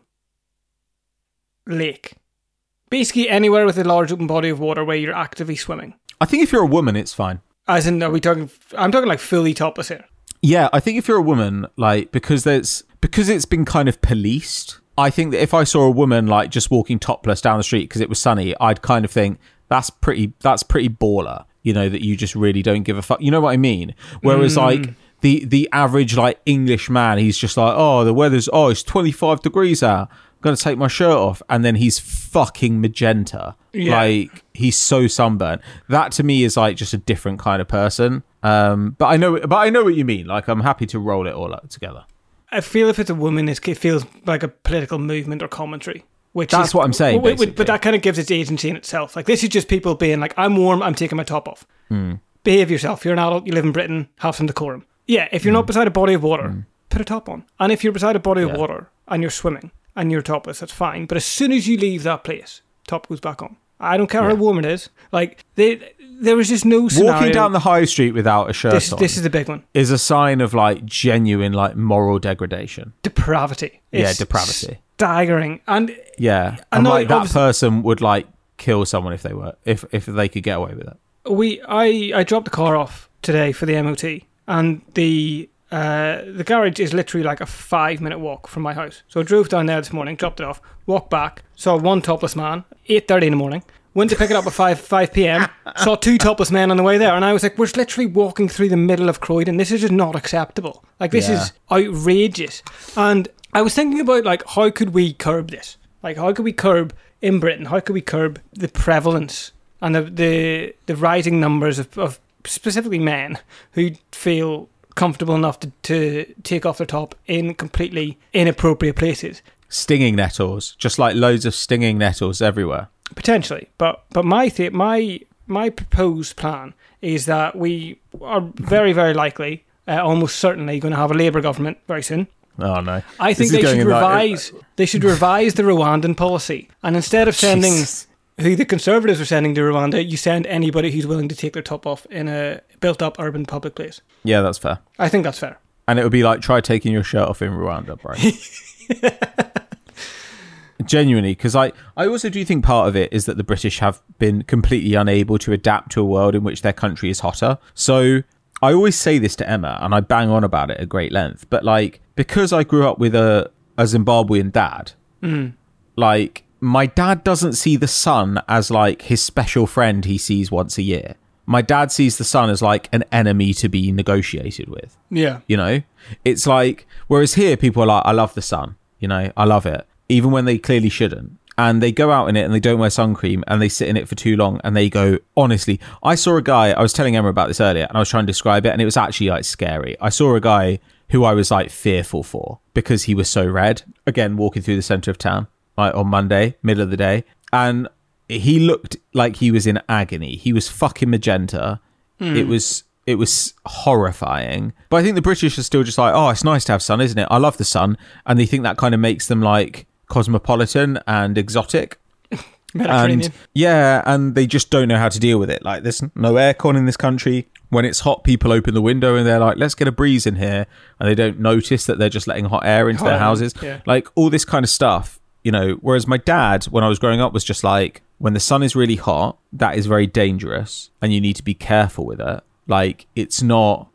lake. Basically anywhere with a large open body of water where you're actively swimming. I think if you're a woman, it's fine. As in, are we talking, I'm talking like fully topless here. Yeah, I think if you're a woman, like, because there's because it's been kind of policed, I think that if I saw a woman like just walking topless down the street because it was sunny, I'd kind of think that's pretty that's pretty baller, you know, that you just really don't give a fuck. You know what I mean? Whereas Mm. like the the average like English man, he's just like, oh, the weather's oh, it's twenty-five degrees out. I'm gonna take my shirt off, and then he's fucking magenta. Yeah. Like, he's so sunburned. That to me is like just a different kind of person. Um, but I know, but I know what you mean. Like, I'm happy to roll it all up together. I feel if it's a woman, it's, it feels like a political movement or commentary. Which That's is, what I'm saying, w- w- basically. But that kind of gives its agency in itself. Like, this is just people being like, I'm warm, I'm taking my top off. Mm. Behave yourself. You're an adult, you live in Britain, have some decorum. Yeah, if you're mm. not beside a body of water, mm. put a top on. And if you're beside a body yeah. of water and you're swimming and you're topless, that's fine. But as soon as you leave that place, top goes back on. I don't care yeah. how warm it is. Like, they, there was just no scenario. Walking down the high street without a shirt this, on. This is the big one. Is a sign of like genuine like moral degradation. Depravity. Yeah, it's depravity. Staggering. And yeah, and like that person would like kill someone if they were if if they could get away with it. We I I dropped the car off today for the M O T, and the uh the garage is literally like a five minute walk from my house. So I drove down there this morning, dropped it off, walked back, saw one topless man, eight thirty in the morning. Went to pick it up at five five p.m. Saw two topless men on the way there, and I was like, "We're literally walking through the middle of Croydon. This is just not acceptable. Like, this yeah. is outrageous." And I was thinking about like, how could we curb this? Like, how could we curb in Britain? How could we curb the prevalence and the the, the rising numbers of, of specifically men who feel comfortable enough to, to take off their top in completely inappropriate places? Stinging nettles, just like loads of stinging nettles everywhere. Potentially, but but my th- my my proposed plan is that we are very very likely, uh, almost certainly, going to have a Labour government very soon. Oh no! I think they should revise. That. They should revise the Rwandan policy, and instead of sending Jesus. who the Conservatives are sending to Rwanda, you send anybody who's willing to take their top off in a built-up urban public place. Yeah, that's fair. I think that's fair. And it would be like, try taking your shirt off in Rwanda, bro. Genuinely, because I, I also do think part of it is that the British have been completely unable to adapt to a world in which their country is hotter. So I always say this to Emma, and I bang on about it at great length, but like, because I grew up with a, a Zimbabwean dad, mm. like, my dad doesn't see the sun as like his special friend he sees once a year. My dad sees the sun as like an enemy to be negotiated with. Yeah. You know, it's like, whereas here people are like, I love the sun, you know, I love it. Even when they clearly shouldn't. And they go out in it and they don't wear sun cream and they sit in it for too long and they go, honestly, I saw a guy, I was telling Emma about this earlier and I was trying to describe it and it was actually like scary. I saw a guy who I was like fearful for because he was so red. Again, walking through the centre of town, like on Monday, middle of the day. And he looked like he was in agony. He was fucking magenta. Mm. It was... It was horrifying. But I think the British are still just like, oh, it's nice to have sun, isn't it? I love the sun. And they think that kind of makes them like cosmopolitan and exotic. Mediterranean. And yeah, and they just don't know how to deal with it. Like, there's no aircon in this country. When it's hot, people open the window and they're like, let's get a breeze in here. And they don't notice that they're just letting hot air into hot their houses. Yeah. Like, all this kind of stuff, you know. Whereas my dad, when I was growing up, was just like, when the sun is really hot, that is very dangerous and you need to be careful with it. Like, it's not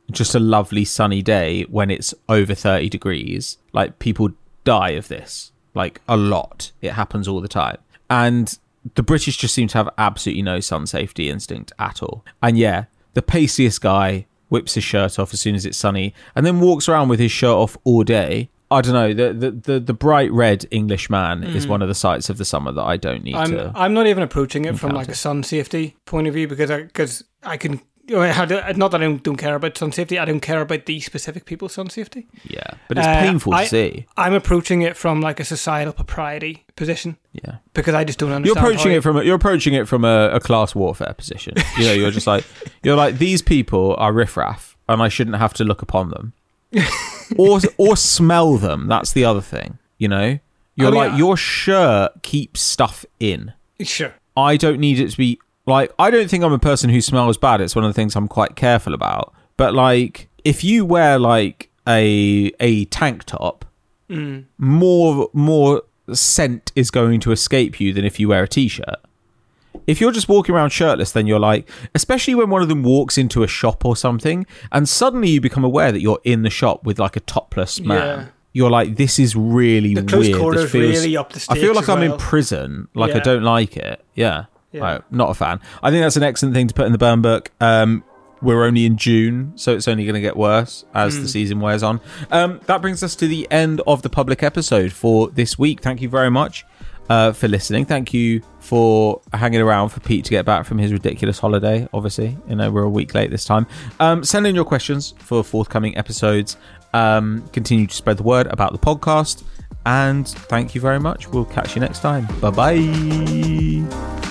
just a lovely sunny day when it's over thirty degrees, like people die of this, like a lot. It happens all the time. And the British just seem to have absolutely no sun safety instinct at all. And yeah, the paciest guy whips his shirt off as soon as it's sunny and then walks around with his shirt off all day. I don't know. The the, the, the bright red English man mm. is one of the sights of the summer that I don't need I'm, to I'm not even approaching it encounter. From like a sun safety point of view because I, cause I can... Not that I don't, don't care about sun safety. I don't care about these specific people's sun safety. Yeah, but it's uh, painful to I, see. I'm approaching it from like a societal propriety position. Yeah, because I just don't understand. You're approaching how it from a, you're approaching it from a, a class warfare position. You know, you're just like you're like these people are riffraff, and I shouldn't have to look upon them, or or smell them. That's the other thing. You know, you're I mean, like I, your shirt keeps stuff in. Sure, I don't need it to be. Like, I don't think I'm a person who smells bad. It's one of the things I'm quite careful about. But, like, if you wear, like, a a tank top, mm. more more scent is going to escape you than if you wear a T-shirt. If you're just walking around shirtless, then you're like... Especially when one of them walks into a shop or something, and suddenly you become aware that you're in the shop with, like, a topless man. Yeah. You're like, this is really the close weird. Quarters this feels, really up the stakes I feel like I'm well. in prison. Like, yeah. I don't like it. Yeah. Yeah. Right, not a fan. I think that's an excellent thing to put in the burn book. Um, we're only in June, so it's only going to get worse as mm. the season wears on. Um, that brings us to the end of the public episode for this week. Thank you very much uh, for listening. Thank you for hanging around for Pete to get back from his ridiculous holiday. Obviously, you know, we're a week late this time. Um, send in your questions for forthcoming episodes. Um, continue to spread the word about the podcast. And thank you very much. We'll catch you next time. Bye-bye.